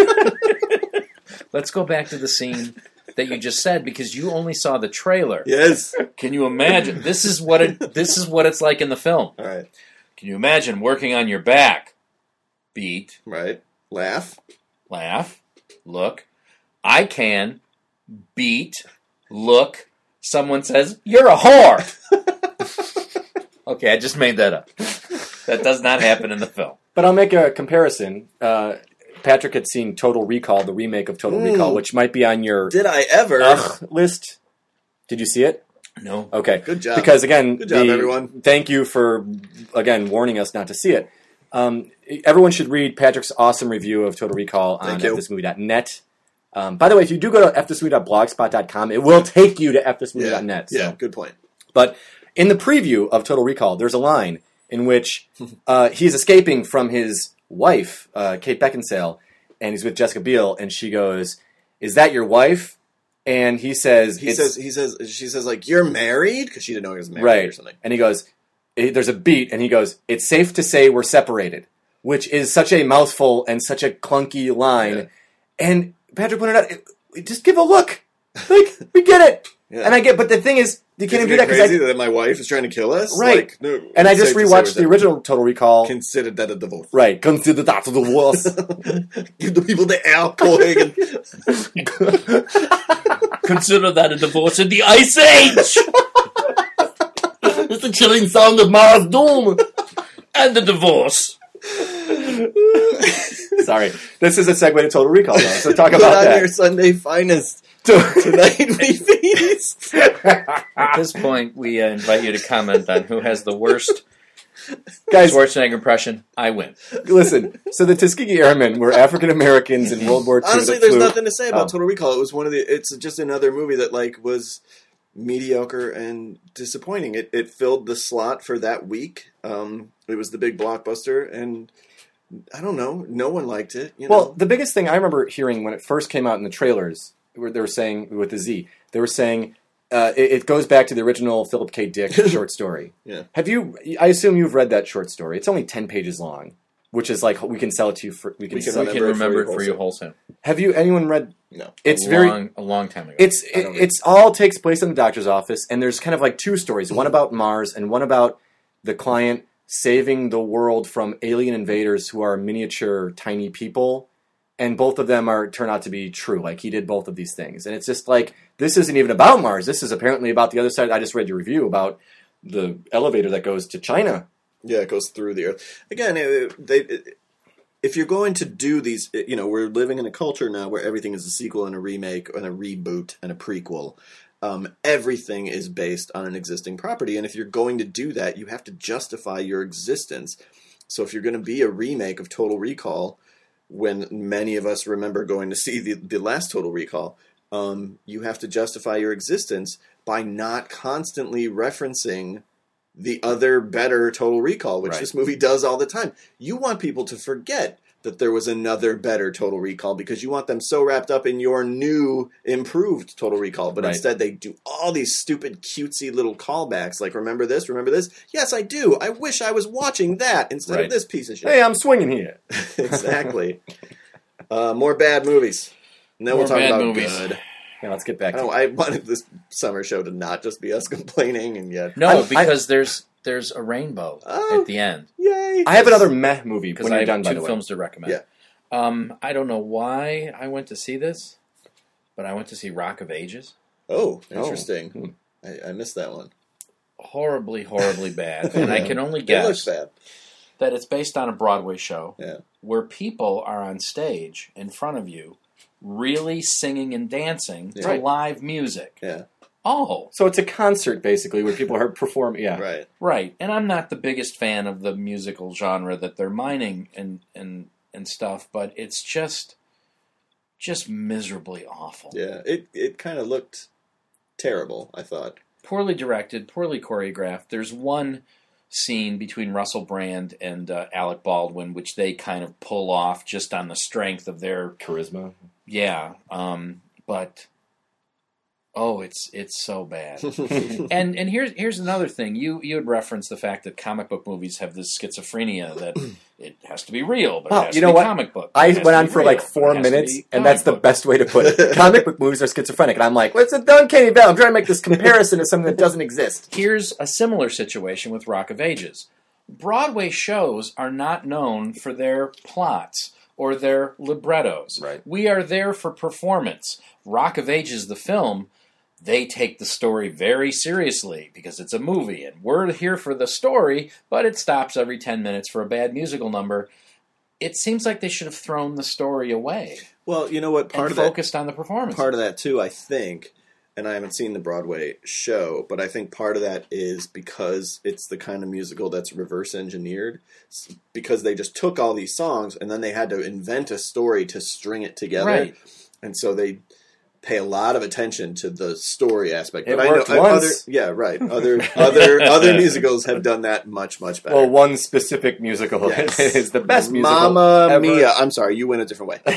let's go back to the scene that you just said because you only saw the trailer. Yes. Can you imagine? This is what it. This is what it's like in the film. All right. Can you imagine working on your back? Beat, Right. Laugh. laugh, look. I can beat, look. Someone says you're a whore. Okay, I just made that up. That does not happen in the film. But I'll make a comparison. Uh, Patrick had seen Total Recall, the remake of Total Mm. Recall, which might be on your Did I ever? ugh list. Did you see it? No. Okay. Good job. Because again, Good job, the- everyone. Thank you for again warning us not to see it. Um, everyone should read Patrick's awesome review of Total Recall on Thank you. f this movie dot net. Um, by the way, if you do go to f this movie dot blogspot dot com, it will take you to f this movie yeah. dot net. Yeah. So. Good point. But in the preview of Total Recall, there's a line in which uh, he's escaping from his wife, uh, Kate Beckinsale, and he's with Jessica Biel, and she goes, "Is that your wife?" And he says, He "It's-" says. He says. She says like, "You're married," because she didn't know he was married right," or something. and he goes, eh, "There's a beat," and he goes, "It's safe to say we're separated," which is such a mouthful and such a clunky line. Yeah. And Patrick pointed out, eh, just give a look, like we get it. Yeah. And I get, but the thing is, you can't Isn't even do it that because crazy that my wife is trying to kill us. Right. Like, no, and I it's just safe to say rewatched the we're original Total Recall. Considered that a divorce. Right, consider that a divorce. Give the people the alcohol. Hagen. Consider that a divorce in the Ice Age. It's the chilling sound of Mars Doom. And the divorce. Sorry, this is a segue to Total Recall, though. So talk Put about on that. your Sunday finest. Tonight we feast. At this point, we uh, invite you to comment on who has the worst Guys, Schwarzenegger impression. I win. listen. So the Tuskegee Airmen were African Americans in World War Two. Honestly, that there's flew- nothing to say about Oh. Total Recall. It was one of the. It's just another movie that like was mediocre and disappointing. It it filled the slot for that week. Um, it was the big blockbuster, and I don't know. No one liked it. You Well, know? the biggest thing I remember hearing when it first came out in the trailers, where they were saying with the Z, they were saying uh, it, it goes back to the original Philip K. Dick short story. Yeah. Have you? I assume you've read that short story. It's only ten pages long, which is like we can sell it to you for we can. We can sell We it. can Remember it remember for it you for you wholesale. Have you? Anyone read? No. It's a very. long, a long time ago. It's I it, don't read. it's all takes place in the doctor's office, and there's kind of like two stories. One about Mars, and one about the client saving the world from alien invaders who are miniature, tiny people. And both of them are turn out to be true. Like he did both of these things, and it's just like this isn't even about Mars. This is apparently about the other side. I just read your review about the elevator that goes to China. Yeah, it goes through the earth. Again, it, they, it, if you're going to do these, you know, we're living in a culture now where everything is a sequel and a remake and a reboot and a prequel. Um, everything is based on an existing property, and if you're going to do that, you have to justify your existence. So if you're going to be a remake of Total Recall, when many of us remember going to see the, the last Total Recall, um, you have to justify your existence by not constantly referencing the other better Total Recall, which Right. this movie does all the time. You want people to forget that there was another better Total Recall because you want them so wrapped up in your new, improved Total Recall. But Right. instead they do all these stupid, cutesy little callbacks like, remember this, remember this? Yes, I do. I wish I was watching that instead Right. of this piece of shit. Hey, I'm swinging here. Exactly. Uh, more bad movies. And then More we'll talk bad about movies. good. Yeah, let's get back I, to don't, I wanted this summer show to not just be us complaining, and yet, No, I- because there's there's a rainbow Oh. at the end. yay! I have another meh movie Because when I you're have done, by two the way. films to recommend. Yeah. Um, I don't know why I went to see this, but I went to see Rock of Ages. Oh, Oh. interesting. Hmm. I, I missed that one. Horribly, horribly bad. And I Yeah. can only It looks guess bad. that it's based on a Broadway show Yeah. where people are on stage in front of you really singing and dancing to Right. live music. Yeah. Oh, So it's a concert basically where people are performing. Yeah, Right. right. And I'm not the biggest fan of the musical genre that they're mining and and and stuff, but it's just just miserably awful. Yeah. It it kind of looked terrible, I thought. Poorly directed, poorly choreographed. There's one scene between Russell Brand and uh, Alec Baldwin, which they kind of pull off just on the strength of their charisma. yeah. Um, but oh, it's it's so bad. and and here's here's another thing. You you had referenced the fact that comic book movies have this schizophrenia that it has to be real, but Well, it has you to know be what? comic book. I It has went to on be for real, like but it four has to minutes, be and comic that's the book. best way to put it. Comic book movies are schizophrenic, and I'm like, what's it done, Kenny Bell? I'm trying to make this comparison to something that doesn't exist. Here's a similar situation with Rock of Ages. Broadway shows are not known for their plots or their librettos. Right. We are there for performance. Rock of Ages, the film, they take the story very seriously because it's a movie, and we're here for the story, but it stops every ten minutes for a bad musical number. It seems like they should have thrown the story away Well, you know what? Part and of that focused on the performance. part of that too, I think, and I haven't seen the Broadway show, but I think part of that is because it's the kind of musical that's reverse engineered, s- because they just took all these songs and then they had to invent a story to string it together, Right. and so they pay a lot of attention to the story aspect. It but worked I know once. other, yeah, right. Other other other musicals have done that much much better. Well, one specific musical Yes. is the best musical. Mamma ever. Mia! I'm sorry, you went a different way.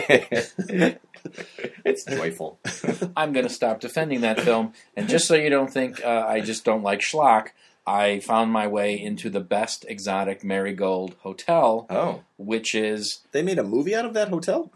It's joyful. I'm going to stop defending that film. And just so you don't think uh, I just don't like schlock, I found my way into the best exotic Marigold Hotel, Oh, which is They made a movie out of that hotel.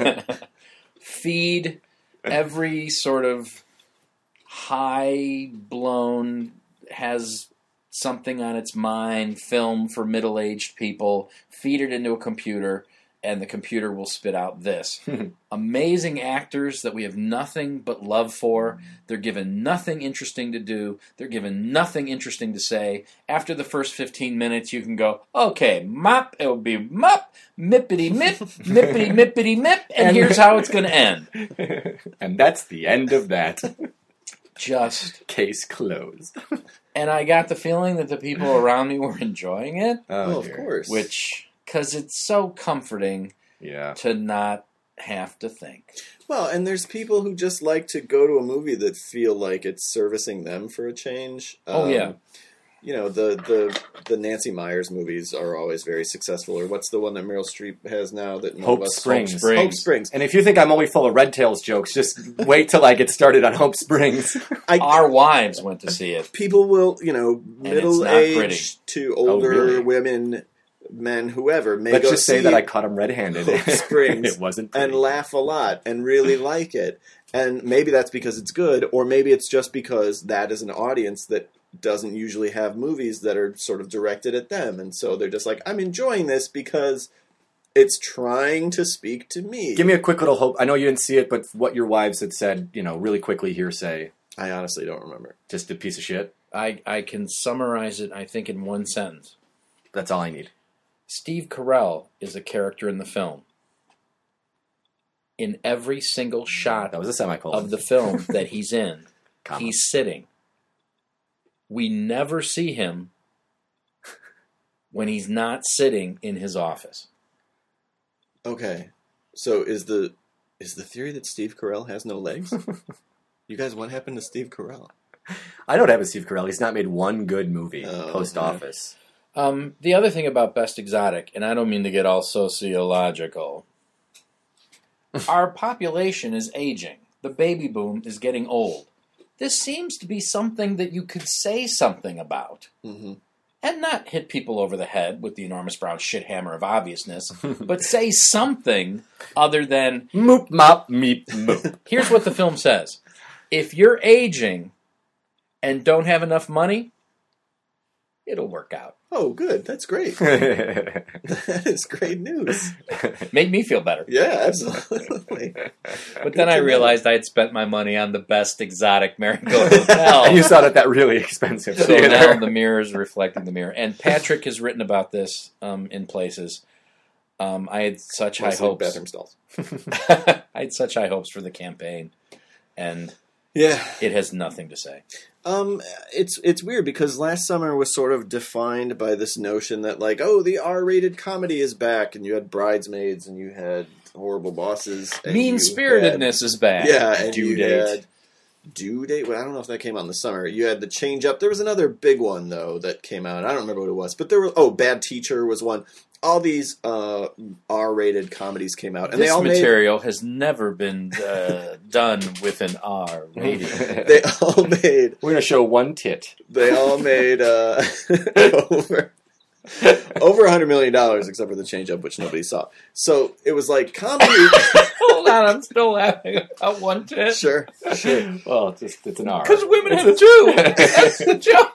feed every sort of high blown, has something on its mind, film for middle aged people, feed it into a computer, and the computer will spit out this. Amazing actors that we have nothing but love for. They're given nothing interesting to do. They're given nothing interesting to say. After the first fifteen minutes, you can go, okay, mop, it'll be mop, mippity mip, mippity mippity mip, and, And- here's how it's going to end. and that's the end of that. Just, Case closed. and I got the feeling that the people around me were enjoying it, Oh, well, of dear. course. which, because it's so comforting Yeah. to not have to think. Well, and there's people who just like to go to a movie that feel like it's servicing them for a change. Oh, Um, yeah. you know, the, the the Nancy Meyers movies are always very successful. Or what's the one that Meryl Streep has now that none Hope of us- Springs. Hope Springs. Hope Springs. And if you think I'm only full of Red Tails jokes, just wait till I get started on Hope Springs. I, Our wives went to see it. people will, you know, it's middle not aged pretty. to older really? women, men, whoever, may Let's go just say see that I caught him red-handed. Hope Springs It wasn't and pretty. laugh a lot and really like it. And maybe that's because it's good, or maybe it's just because that is an audience that doesn't usually have movies that are sort of directed at them. And so they're just like, I'm enjoying this because it's trying to speak to me. Give me a quick little hope. I know you didn't see it, but what your wives had said, you know, really quickly hearsay. I honestly don't remember. Just a piece of shit. I, I can summarize it, I think, in one sentence. That's all I need. Steve Carell is a character in the film. In every single shot That was a semicolon. of the film that he's in, Comma. he's sitting. We never see him when he's not sitting in his office. Okay. So is the is the theory that Steve Carell has no legs? You guys, what happened to Steve Carell? I don't have a Steve Carell. He's not made one good movie Oh, post-office. Um, the other thing about Best Exotic, and I don't mean to get all sociological, our population is aging. The baby boom is getting old. This seems to be something that you could say something about. Mm-hmm. And not hit people over the head with the enormous brown shit hammer of obviousness, but say something other than, Moop, mop, meep, moop. here's what the film says. If you're aging and don't have enough money, it'll work out. Oh, good. That's great. That is great news. Made me feel better. Yeah, absolutely. But then I realized I had spent my money on the Best Exotic Marigold Hotel. And you saw that that really expensive So theater. now the mirror is reflecting the mirror. And Patrick has written about this um, in places. Um, I had such high Mostly hopes. bathroom stalls. I had such high hopes for the campaign, and Yeah. it has nothing to say. Um, it's it's weird because last summer was sort of defined by this notion that, like, oh, the R-rated comedy is back, and you had Bridesmaids, and you had Horrible Bosses. and you Mean Spiritedness is back. had- Yeah, and Due you Date. had Due Date. Well, I don't know if that came out in the summer. You had the Change Up. There was another big one though that came out. I don't remember what it was, but there were. Oh, Bad Teacher was one. All these uh, R-rated comedies came out, and This they all made material has never been uh, done with an R rating. they all made We're going to show one tit. They all made uh, over over a hundred million dollars, except for the Change Up, which nobody saw. So it was like comedy. Hold on, I'm still laughing about one tit. Sure, sure. Well, it's, just, it's an R. Because women It's have a- two. That's the joke.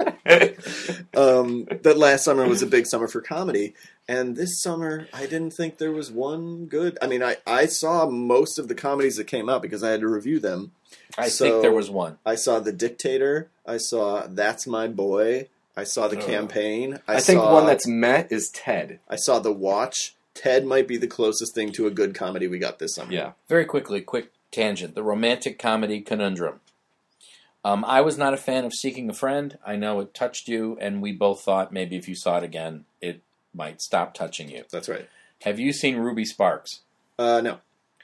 Um, that last summer was a big summer for comedy, and this summer I didn't think there was one good. I mean, I, I saw most of the comedies that came out because I had to review them. I So- think there was one. I saw The Dictator. I saw That's My Boy. I saw The Oh. Campaign. I, I think saw, one that's met is Ted. I saw The Watch. Ted might be the closest thing to a good comedy we got this summer. Yeah. Very quickly, quick tangent. The romantic comedy conundrum. Um, I was not a fan of Seeking a Friend. I know it touched you, and we both thought maybe if you saw it again, it might stop touching you. That's right. Have you seen Ruby Sparks? Uh, no.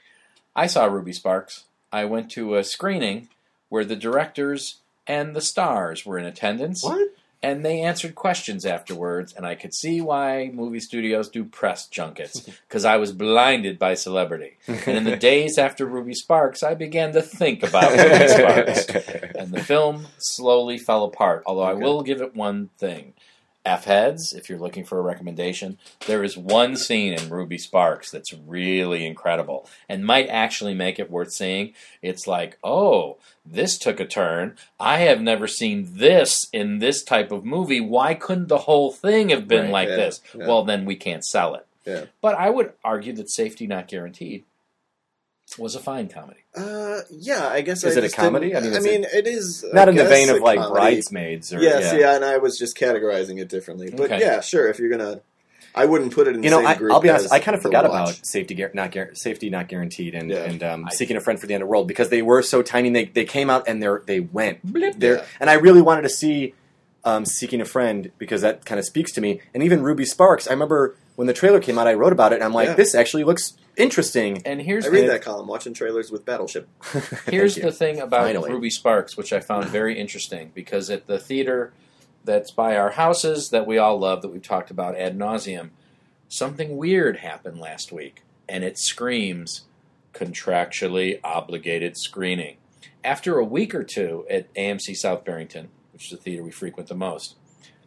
I saw Ruby Sparks. I went to a screening where the directors and the stars were in attendance. What? And they answered questions afterwards, and I could see why movie studios do press junkets, because I was blinded by celebrity. And in the days after Ruby Sparks, I began to think about Ruby Sparks. And the film slowly fell apart, although I Okay. will give it one thing. F-heads, if you're looking for a recommendation, there is one scene in Ruby Sparks that's really incredible and might actually make it worth seeing. It's like, oh, this took a turn. I have never seen this in this type of movie. Why couldn't the whole thing have been Right, like yeah, this? yeah. Well, then we can't sell it. Yeah. But I would argue that Safety Not Guaranteed was a fine comedy. Uh, yeah, I guess. Is I it a just comedy? didn't- I mean, I is mean, it is Not I in the guess, vein of a like comedy. Bridesmaids or Yes, yeah. yeah. and I was just categorizing it differently. But Okay. yeah, sure. If you're gonna, I wouldn't put it in the You know, same I, group. I'll be honest. as I kind of The forgot Watch. about safety, Guar- not Guar- safety, not guaranteed, and Yeah. and um, I- seeking a friend for the end of the world because they were so tiny. They they came out and they are they went. Blip. They're, Yeah. And I really wanted to see um, Seeking a Friend because that kind of speaks to me. And even Ruby Sparks. I remember when the trailer came out, I wrote about it, and I'm like, Yeah. this actually looks interesting. And here's I read the, that column, watching trailers with Battleship. Here's Thank the you. thing about Finally. Ruby Sparks, which I found very interesting, because at the theater that's by our houses that we all love, that we've talked about ad nauseum. Something weird happened last week, and it screams contractually obligated screening. After a week or two at A M C South Barrington, which is the theater we frequent the most,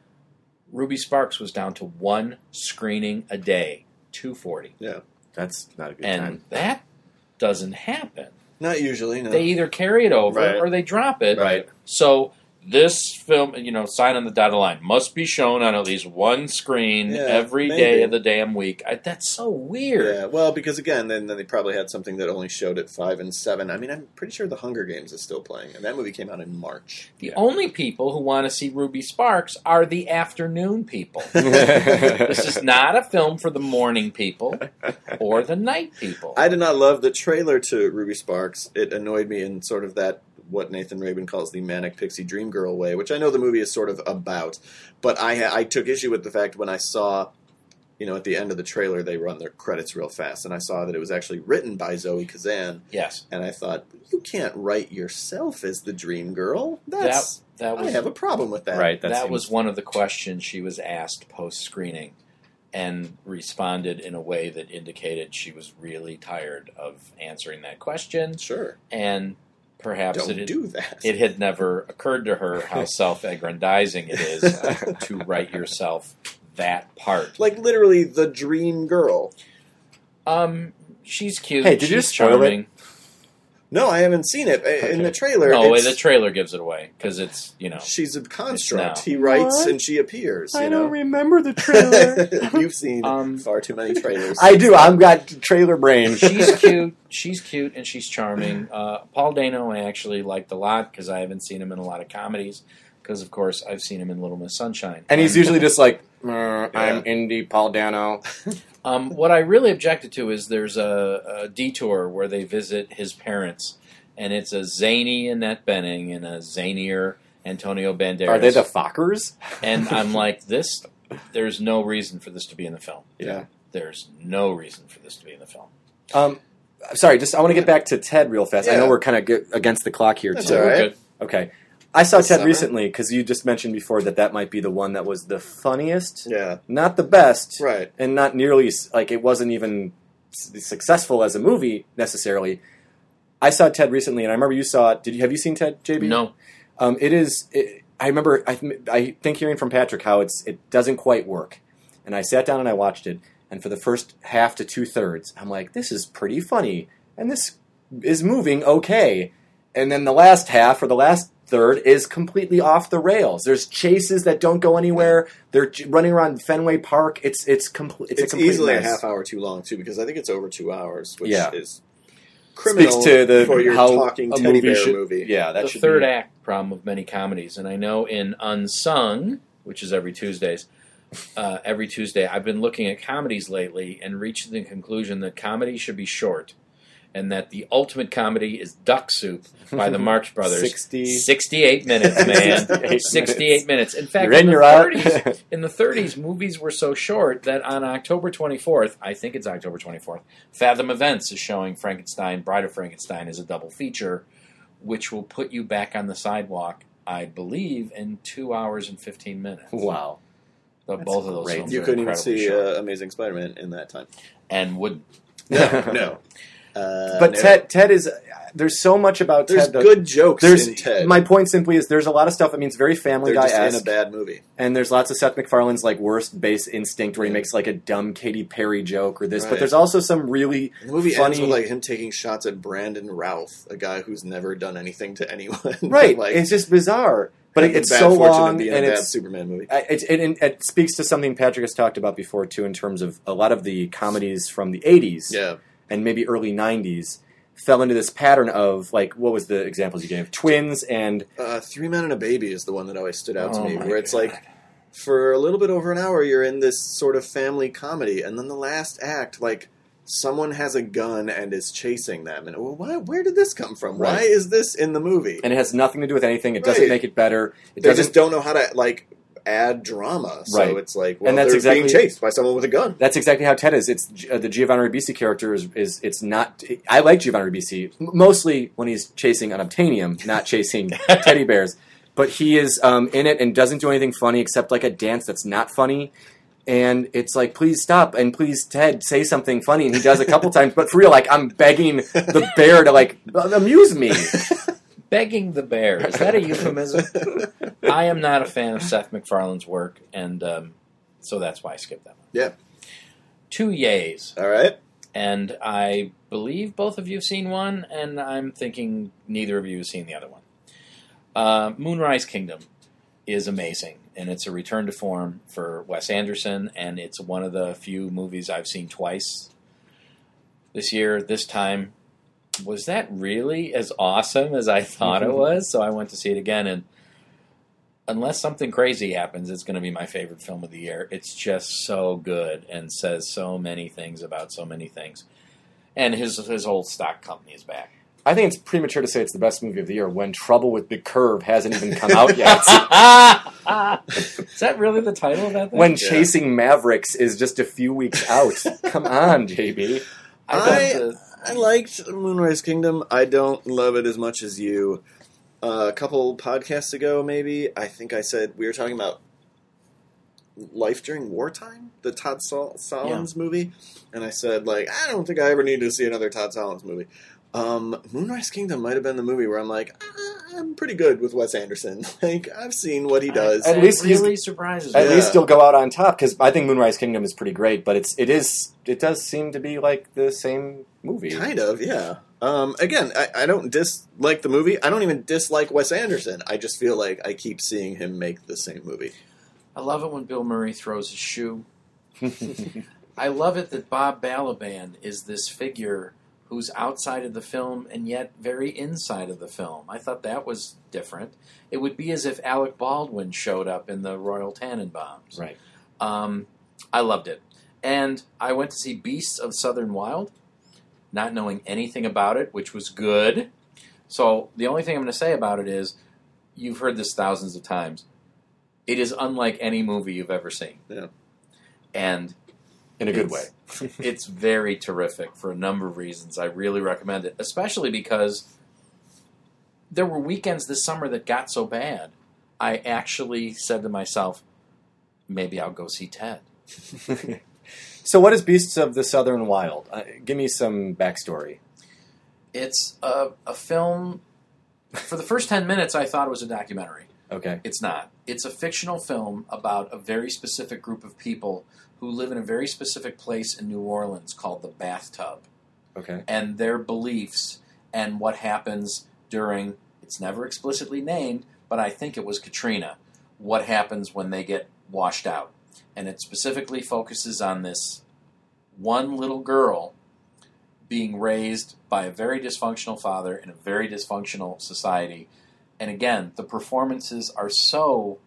Ruby Sparks was down to one screening a day, two forty. Yeah. That's not a good And time. that doesn't happen. Not usually, no. They either carry it over Right. or they drop it. Right. So this film, you know, sign on the dotted line, must be shown on at least one screen Yeah, every maybe. day of the damn week. I, that's so weird. Yeah, well, because again, then, then they probably had something that only showed at five and seven. I mean, I'm pretty sure The Hunger Games is still playing, and that movie came out in March. The Yeah. only people who want to see Ruby Sparks are the afternoon people. This is not a film for the morning people or the night people. I did not love the trailer to Ruby Sparks. It annoyed me in sort of that, what Nathan Rabin calls the manic pixie dream girl way, which I know the movie is sort of about. But I I took issue with the fact when I saw, you know, at the end of the trailer, they run their credits real fast, and I saw that it was actually written by Zoe Kazan, yes. and I thought, you can't write yourself as the dream girl. That's That, that was, I have a problem with that. Right. that seems- was one of the questions she was asked post-screening and responded in a way that indicated she was really tired of answering that question. Sure. And perhaps Don't it, do that. it had never occurred to her how self-aggrandizing it is to write yourself that part. Like, literally, the dream girl. Um, she's cute. Hey, did she's you just spoil it? charming. No, I haven't seen it. In the trailer, No, it's, the trailer gives it away because it's, you know. she's a construct. It's He writes What? and she appears. You I know? don't remember the trailer. You've seen Um, far too many trailers. I do. I've got trailer brain. She's cute. She's cute and she's charming. Uh, Paul Dano, I actually liked a lot because I haven't seen him in a lot of comedies. Because of course I've seen him in Little Miss Sunshine. And he's usually just like, "Uh, Yeah. I'm Indy Paul Dano. Um, what I really objected to is there's a, a detour where they visit his parents, and it's a zany Annette Bening and a zanier Antonio Banderas. Are they the Fockers? And I'm like, this. There's no reason for this to be in the film. Yeah. There's no reason for this to be in the film. Um, sorry, just I want to get back to Ted real fast. I Yeah. know we're kind of against the clock here, That's too. all right. Good. Okay. I saw This Ted summer? recently because you just mentioned before that that might be the one that was the funniest, Yeah. not the best, Right. and not nearly s- like it wasn't even s- successful as a movie necessarily. I saw Ted recently, and I remember you saw it. Did you have you seen Ted, J B? No. Um, it is. It, I remember. I, th- I think hearing from Patrick how it's it doesn't quite work, and I sat down and I watched it, and for the first half to two thirds, I'm like, this is pretty funny, and this is moving okay, and then the last half or the last third is completely off the rails. There's chases that don't go anywhere. They're j- running around Fenway Park. It's it's complete. It's, It's, a complete easily mess. a half hour too long, too, because I think it's over two hours, which Yeah. is criminal Speaks to the for your how talking a teddy movie bear should, movie. Yeah, that the should third be, act problem of many comedies, and I know in Unsung, which is every Tuesdays, uh, every Tuesday, I've been looking at comedies lately and reached the conclusion that comedy should be short, and that the ultimate comedy is Duck Soup by the Marx Brothers. sixty sixty-eight minutes, man. sixty-eight sixty-eight minutes. In fact, You're in, in, the you're out. thirties, in the thirties, movies were so short that on October twenty-fourth, I think it's October twenty-fourth, Fathom Events is showing Frankenstein, Bride of Frankenstein as a double feature, which will put you back on the sidewalk, I believe, in two hours and fifteen minutes. Wow. The, That's both of those great. films You are couldn't even incredibly see short. uh, Amazing Spider-Man in that time. And would No, no. Uh, But no. Ted, Ted is. There's so much about There's Ted. that- good jokes There's in Ted. my point simply is there's a lot of stuff. I mean, it's very Family They're just in a Guy-esque, bad movie. and there's lots of Seth MacFarlane's like worst base instinct where he Yeah. makes like a dumb Katy Perry joke or this. But Right. there's also some really The movie funny. ends with like him taking shots at Brandon Routh, a guy who's never done anything to anyone. right. like, it's just bizarre, but it, having it's bad so fortune long of being and a bad it's. Superman movie. I- It, it, it, it speaks to something Patrick has talked about before too, in terms of a lot of the comedies from the eighties Yeah, and maybe early nineties fell into this pattern of like what was the examples you gave? Twins and uh, Three Men and a Baby is the one that always stood out to Oh me, my where it's God. like for a little bit over an hour you're in this sort of family comedy, and then the last act, like someone has a gun and is chasing them, and well, why, where did this come from? Why Right. is this in the movie? and it has nothing to do with anything. It doesn't Right. make it better. It They doesn't. just don't know how to like add drama, so Right. it's like, well, And that's they're exactly- being chased by someone with a gun. That's exactly how Ted is. It's uh, the Giovanni Ribisi character is, is it's not. I like Giovanni Ribisi m- mostly when he's chasing unobtainium, not chasing teddy bears. but he is um, in it and doesn't do anything funny except like a dance that's not funny. And it's like, please stop, and please, Ted, say something funny. And he does a couple times, but for real, like, I'm begging the bear to, like, amuse me. Begging the bear. Is that a euphemism? I am not a fan of Seth MacFarlane's work, and um, so that's why I skipped that one. Yeah. Two yays. All right. And I believe both of you have seen one, and I'm thinking neither of you have seen the other one. Uh, Moonrise Kingdom is amazing, and it's a return to form for Wes Anderson, and it's one of the few movies I've seen twice this year. This time, was that really as awesome as I thought it was? So I went to see it again, and unless something crazy happens, it's going to be my favorite film of the year. It's just so good and says so many things about so many things. And his his old stock company is back. I think it's premature to say it's the best movie of the year when Trouble with Big Curve hasn't even come out yet. Is that really the title of that thing? When Yeah. Chasing Mavericks is just a few weeks out. Come on, J B. I, I, thought the, I liked Moonrise Kingdom. I don't love it as much as you. Uh, a couple podcasts ago, maybe, I think I said we were talking about Life During Wartime, the Todd Sol- Solondz movie, and I said, like, I don't think I ever need to see another Todd Solondz movie. Um, Moonrise Kingdom might have been the movie where I'm like, ah, I'm pretty good with Wes Anderson. Like, I've seen what he does. At At least least he's- really surprises me. At Yeah. least he'll go out on top, because I think Moonrise Kingdom is pretty great, but it's it is it does seem to be like the same movie. Kind of, yeah. Um, again, I, I don't dislike the movie. I don't even dislike Wes Anderson. I just feel like I keep seeing him make the same movie. I love it when Bill Murray throws his shoe. I love it that Bob Balaban is this figure who's outside of the film and yet very inside of the film. I thought that was different. It would be as if Alec Baldwin showed up in the Royal Tannenbaums. Right. Um, I loved it. And I went to see Beasts of Southern Wild, not knowing anything about it, which was good. So the only thing I'm going to say about it is, you've heard this thousands of times, it is unlike any movie you've ever seen. Yeah. And In a good It's- way. it's very terrific for a number of reasons. I really recommend it, especially because there were weekends this summer that got so bad, I actually said to myself, maybe I'll go see Ted. So what is Beasts of the Southern Wild? Uh, give me some backstory. It's a, a film. For the first ten minutes, I thought it was a documentary. Okay. It's not. It's a fictional film about a very specific group of people who live in a very specific place in New Orleans called the Bathtub. Okay. And their beliefs and what happens during, it's never explicitly named, but I think it was Katrina, what happens when they get washed out. And it specifically focuses on this one little girl being raised by a very dysfunctional father in a very dysfunctional society. And again, the performances are so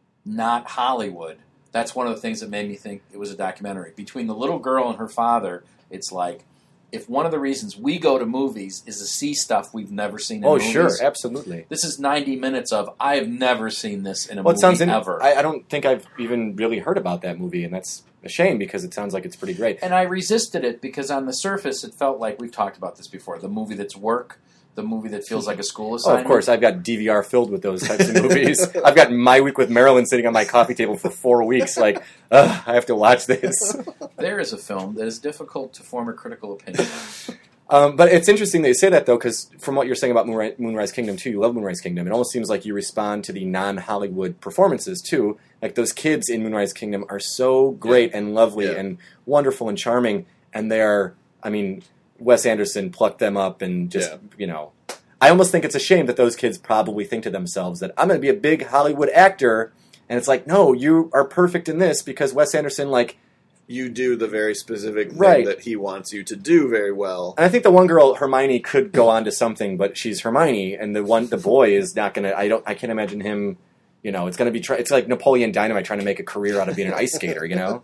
not Hollywood. That's one of the things that made me think it was a documentary. Between the little girl and her father, it's like, if one of the reasons we go to movies is to see stuff we've never seen in Oh, movies, sure, absolutely. this is ninety minutes of, I have never seen this in a Well, it movie sounds in, ever. I, I don't think I've even really heard about that movie, and that's a shame because it sounds like it's pretty great. and I resisted it because on the surface it felt like, we've talked about this before, the movie that's work, the movie that feels like a school Oh, assignment. of course, I've got D V R filled with those types of movies. I've got My Week with Marilyn sitting on my coffee table for four weeks. Like, ugh, I have to watch this. There is a film that is difficult to form a critical opinion on. Um, but it's interesting that you say that, though, because from what you're saying about Moonrise, Moonrise Kingdom, too, you love Moonrise Kingdom. It almost seems like you respond to the non-Hollywood performances, too. Like, those kids in Moonrise Kingdom are so great and lovely Yeah. and wonderful and charming. And they're, I mean, Wes Anderson plucked them up and just, Yeah. you know. I almost think it's a shame that those kids probably think to themselves that I'm going to be a big Hollywood actor. And it's like, no, you are perfect in this because Wes Anderson, like, You do the very specific thing Right. that he wants you to do very well. and I think the one girl, Hermione, could go on to something, but she's Hermione, and the one, the boy, is not gonna. I don't. I can't imagine him. You know, it's gonna be. Try, it's like Napoleon Dynamite trying to make a career out of being an ice skater. You know.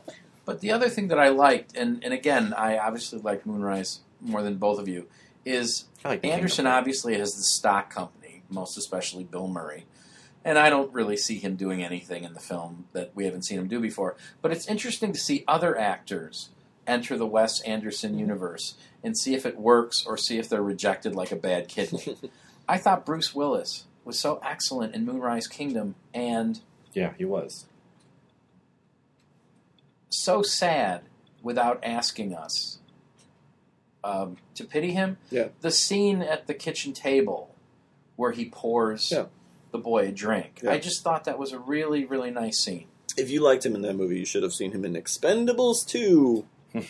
But the other thing that I liked, and, and again, I obviously liked Moonrise more than both of you, is I like the Anderson Kingdom. obviously has the stock company, most especially Bill Murray. And I don't really see him doing anything in the film that we haven't seen him do before. But it's interesting to see other actors enter the Wes Anderson universe and see if it works or see if they're rejected like a bad kidney. I thought Bruce Willis was so excellent in Moonrise Kingdom and Yeah, he was. so sad without asking us um, to pity him. Yeah. The scene at the kitchen table where he pours Yeah. the boy a drink. Yeah. I just thought that was a really, really nice scene. If you liked him in that movie, you should have seen him in Expendables two.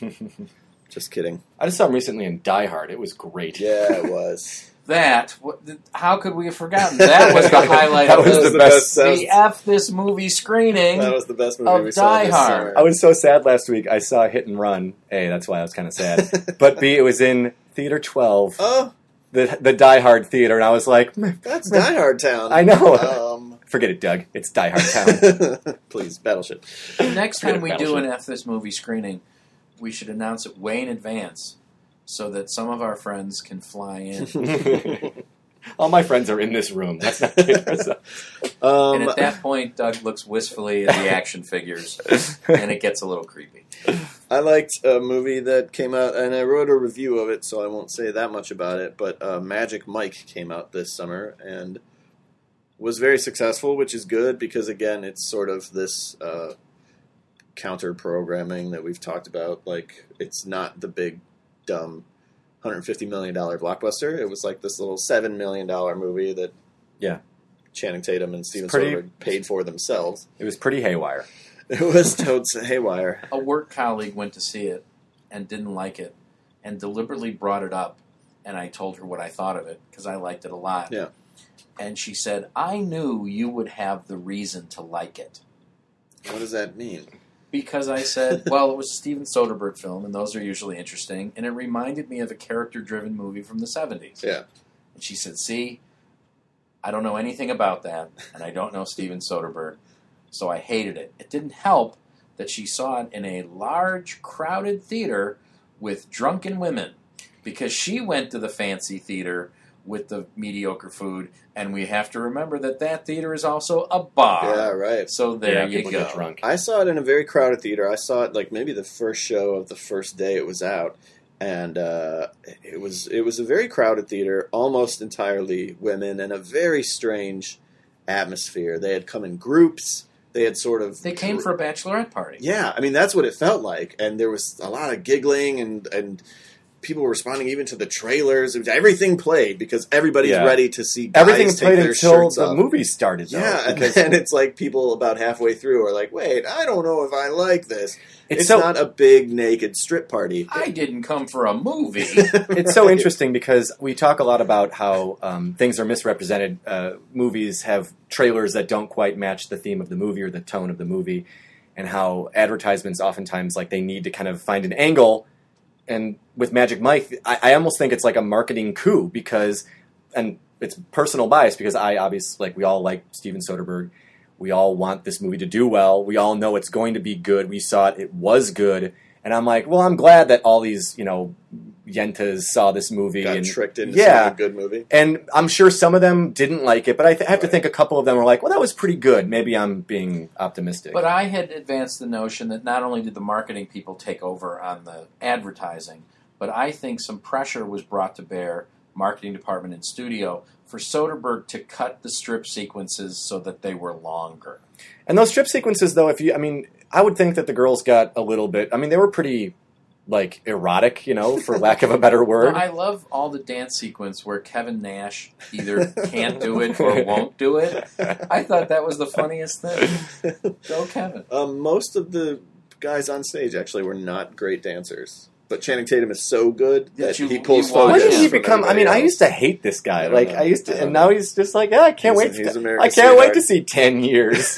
Just kidding. I just saw him recently in Die Hard. It was great. Yeah, it was. That, what, how could we have forgotten? That was the highlight That of was the, the best. the F this movie screening. That was the best movie Of we saw Die this Hard. summer. I was so sad last week. I saw Hit and Run. A, that's why I was kind of sad. But B, it was in Theater twelve, Oh, the the Die Hard theater, and I was like, that's Die Hard Town. I know. Um, forget it, Doug. It's Die Hard Town. please, Battleship. Next time we do Battleship. an F this movie screening, we should announce it way in advance so that some of our friends can fly in. All my friends are in this room. Let's not kid ourselves. Um, And at that point, Doug looks wistfully at the action figures, and it gets a little creepy. I liked a movie that came out, and I wrote a review of it, so I won't say that much about it, but uh, Magic Mike came out this summer, and was very successful, which is good, because, again, it's sort of this uh, counter-programming that we've talked about. Like, it's not the big, dumb one hundred fifty million dollars blockbuster. It was like this little seven million dollars movie that Yeah. Channing Tatum and Steven pretty- Soderbergh paid for themselves. It was pretty haywire. It was totes haywire. A work colleague went to see it and didn't like it and deliberately brought it up, and I told her what I thought of it because I liked it a lot. Yeah. And she said, I knew you would have the reason to like it. What does that mean? Because I said, well, it was a Steven Soderbergh film, and those are usually interesting, and it reminded me of a character-driven movie from the seventies. Yeah. And she said, see, I don't know anything about that, and I don't know Steven Soderbergh, so I hated it. It didn't help that she saw it in a large, crowded theater with drunken women, because she went to the fancy theater with the mediocre food, and we have to remember that that theater is also a bar. Yeah, right. So there yeah, you people go. get drunk. I saw it in a very crowded theater. I saw it like maybe the first show of the first day it was out, and uh, it was it was a very crowded theater, almost entirely women, and a very strange atmosphere. They had come in groups. They had sort of They came for a bachelorette party. yeah. I mean, that's what it felt like, and there was a lot of giggling and and. People were responding even to the trailers. It was, everything played because everybody's Yeah. ready to see guys Everything take played their until shirts the off. movie started, though. Yeah, and because then it's like people about halfway through are like, wait, I don't know if I like this. it's, It's, so not a big naked strip party. I didn't come for a movie. it's so interesting because we talk a lot about how um, things are misrepresented. Uh, movies have trailers that don't quite match the theme of the movie or the tone of the movie, and how advertisements oftentimes like they need to kind of find an angle. And with Magic Mike, I, I almost think it's like a marketing coup because, and it's personal bias because I obviously, like we all like Steven Soderbergh. We all want this movie to do well. We all know it's going to be good. We saw it. It was good. And I'm like, well, I'm glad that all these, you know, yentas saw this movie. Got and tricked into yeah. seeing a good movie. And I'm sure some of them didn't like it, but I, th- I have to think a couple of them were like, well, that was pretty good. Maybe I'm being optimistic. But I had advanced the notion that not only did the marketing people take over on the advertising, but I think some pressure was brought to bear, marketing department and studio, for Soderbergh to cut the strip sequences so that they were longer. And those strip sequences, though, if you, I mean, I would think that the girls got a little bit, I mean, they were pretty, like, erotic, you know, for lack of a better word. Well, I love all the dance sequence where Kevin Nash either can't do it or won't do it. I thought that was the funniest thing. Go Kevin. Um, most of the guys on stage actually were not great dancers. But Channing Tatum is so good That that you- he pulls you watch When focus. did he from become? I mean, everybody I used else. to hate this guy. I don't Like know. I used I to, don't and know. now he's just like, yeah, I can't He's- wait. he's To, America's I can't wait sweetheart. to see ten years.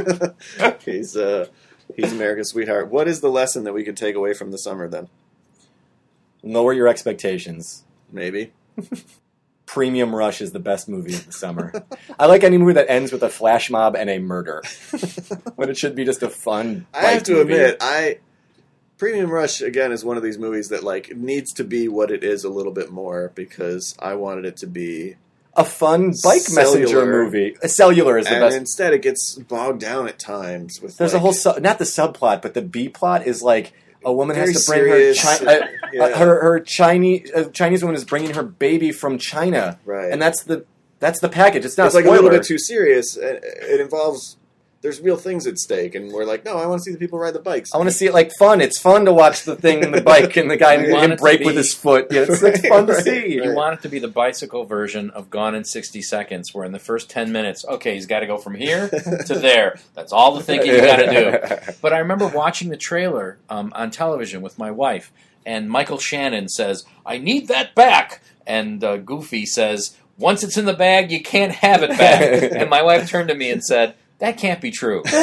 he's uh, he's America's sweetheart. What is the lesson that we could take away from the summer then? Lower your expectations. Maybe. Premium Rush is the best movie of the summer. I like any movie that ends with a flash mob and a murder, when it should be just a fun. I have light to movie. admit, I Premium Rush again is one of these movies that like needs to be what it is a little bit more because I wanted it to be, a fun bike messenger Cellular. movie. A cellular is the and best. instead it gets bogged down at times with. There's like, a whole su- not the subplot, but the B plot is like a woman very has to bring serious, her chi- uh, yeah. uh, her her Chinese uh, Chinese woman is bringing her baby from China, right, and that's the That's the package. It's not it's a like spoiler. a little bit too serious. It, it involves there's real things at stake, and we're like, no, I want to see the people ride the bikes. I want to see it like fun. It's fun to watch the thing in the bike and the guy You want him it to break be- with his foot. Yeah, it's, it's fun to Right, see. You want it to be the bicycle version of Gone in sixty seconds, where in the first ten minutes, okay, he's got to go from here to there. That's all the thinking you got to do. But I remember watching the trailer um, on television with my wife, and Michael Shannon says, I need that back. And uh, Goofy says, once it's in the bag, you can't have it back. And my wife turned to me and said, that can't be true. So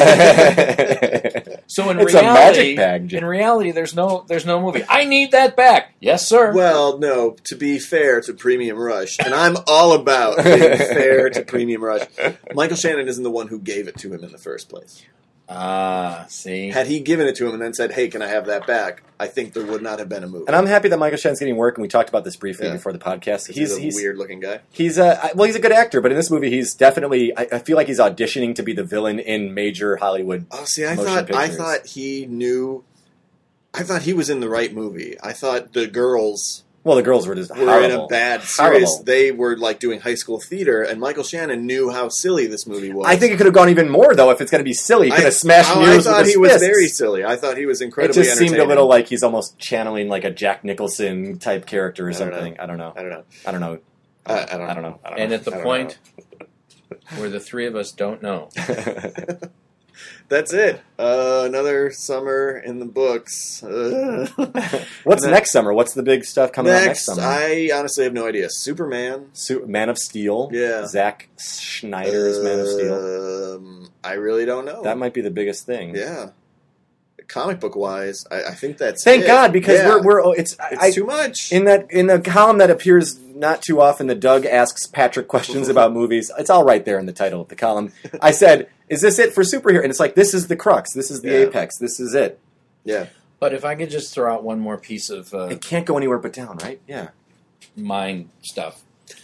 in It's reality, a magic bag. in reality, there's no there's no movie. I need that back. Yes, sir. Well, no, to be fair to Premium Rush, and I'm all about being fair to Premium Rush, Michael Shannon isn't the one who gave it to him in the first place. Ah, see. Had he given it to him and then said, hey, can I have that back, I think there would not have been a movie. And I'm happy that Michael Shannon's getting work, and we talked about this briefly Yeah. before the podcast. he's, He's a he's weird-looking guy. he's a well, he's a good actor, but in this movie, he's definitely. I, I feel like he's auditioning to be the villain in major Hollywood. Oh, see, I motion thought I pictures. thought he knew. I thought he was in the right movie. I thought the girls Well, the girls were just were horrible. in a bad serious. Horrible. They were like doing high school theater, and Michael Shannon knew how silly this movie was. I think it could have gone even more though if it's going to be silly. He could I, have smashed oh, mirrors I thought with his he was fists. very silly. I thought he was It incredibly just seemed a entertaining. little like he's almost channeling like a Jack Nicholson type character or I don't know. something. I don't know. I don't know. I don't know. I, I don't know. I don't know. I don't And know. at the I don't point where the three of us don't know. That's it. Uh, another summer in the books. Uh, What's Ne- next summer? What's the big stuff coming out next next, summer? I honestly have no idea. Superman. Su- Man of Steel. Yeah. Zack Snyder's Man of Steel. Um, I really don't know. That might be the biggest thing. Yeah. Comic book wise, I, I think that's Thank it. God, because Yeah. we're we're oh, it's, It's I, too much. in that in the column that appears not too often. That Doug asks Patrick questions about movies. It's all right there in the title of the column. I said, "Is this it for superhero?" And it's like, this is the crux. This is the Yeah. apex. This is it. yeah. But if I could just throw out one more piece of uh, It can't go anywhere but down, right? Yeah. mind stuff.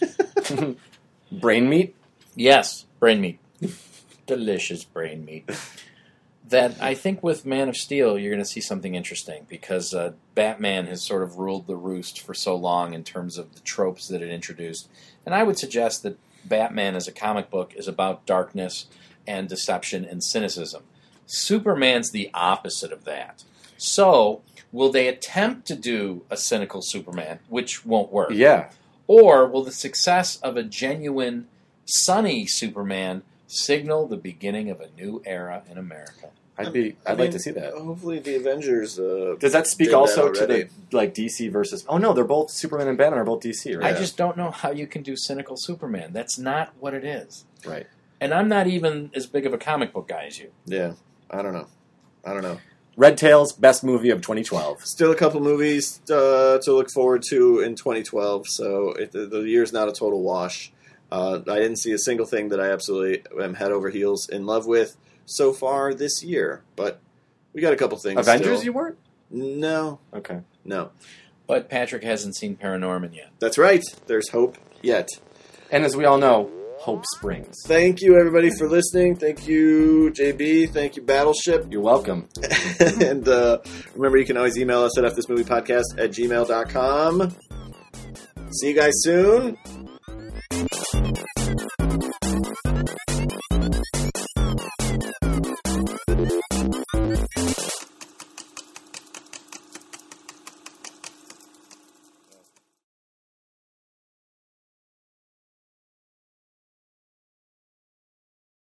Brain meat. Yes, brain meat. Delicious brain meat. That I think with Man of Steel, you're going to see something interesting because uh, Batman has sort of ruled the roost for so long in terms of the tropes that it introduced. And I would suggest that Batman as a comic book is about darkness and deception and cynicism. Superman's the opposite of that. So, will they attempt to do a cynical Superman, which won't work? Yeah. Or will the success of a genuine, sunny Superman signal the beginning of a new era in America? I'd be. I I'd mean, like to see that. Hopefully, the Avengers. Uh, Does that speak did that also to already. the like D C versus? Oh no, they're both Superman and Batman are both D C, right? I just don't know how you can do cynical Superman. That's not what it is. Right. And I'm not even as big of a comic book guy as you. yeah. I don't know. I don't know. Red Tails, best movie of twenty twelve. Still a couple movies uh, to look forward to in twenty twelve, so it, the, the year's not a total wash. Uh, I didn't see a single thing that I absolutely am head over heels in love with so far this year, but we got a couple things. Avengers, still. you weren't? No, Okay. no. But Patrick hasn't seen Paranorman yet. That's right. There's hope yet. And as we all know, hope springs. Thank you, everybody, for listening. Thank you, J B. Thank you, Battleship. You're welcome. and uh, remember, you can always email us at fthismoviepodcast at gmail dot com. See you guys soon.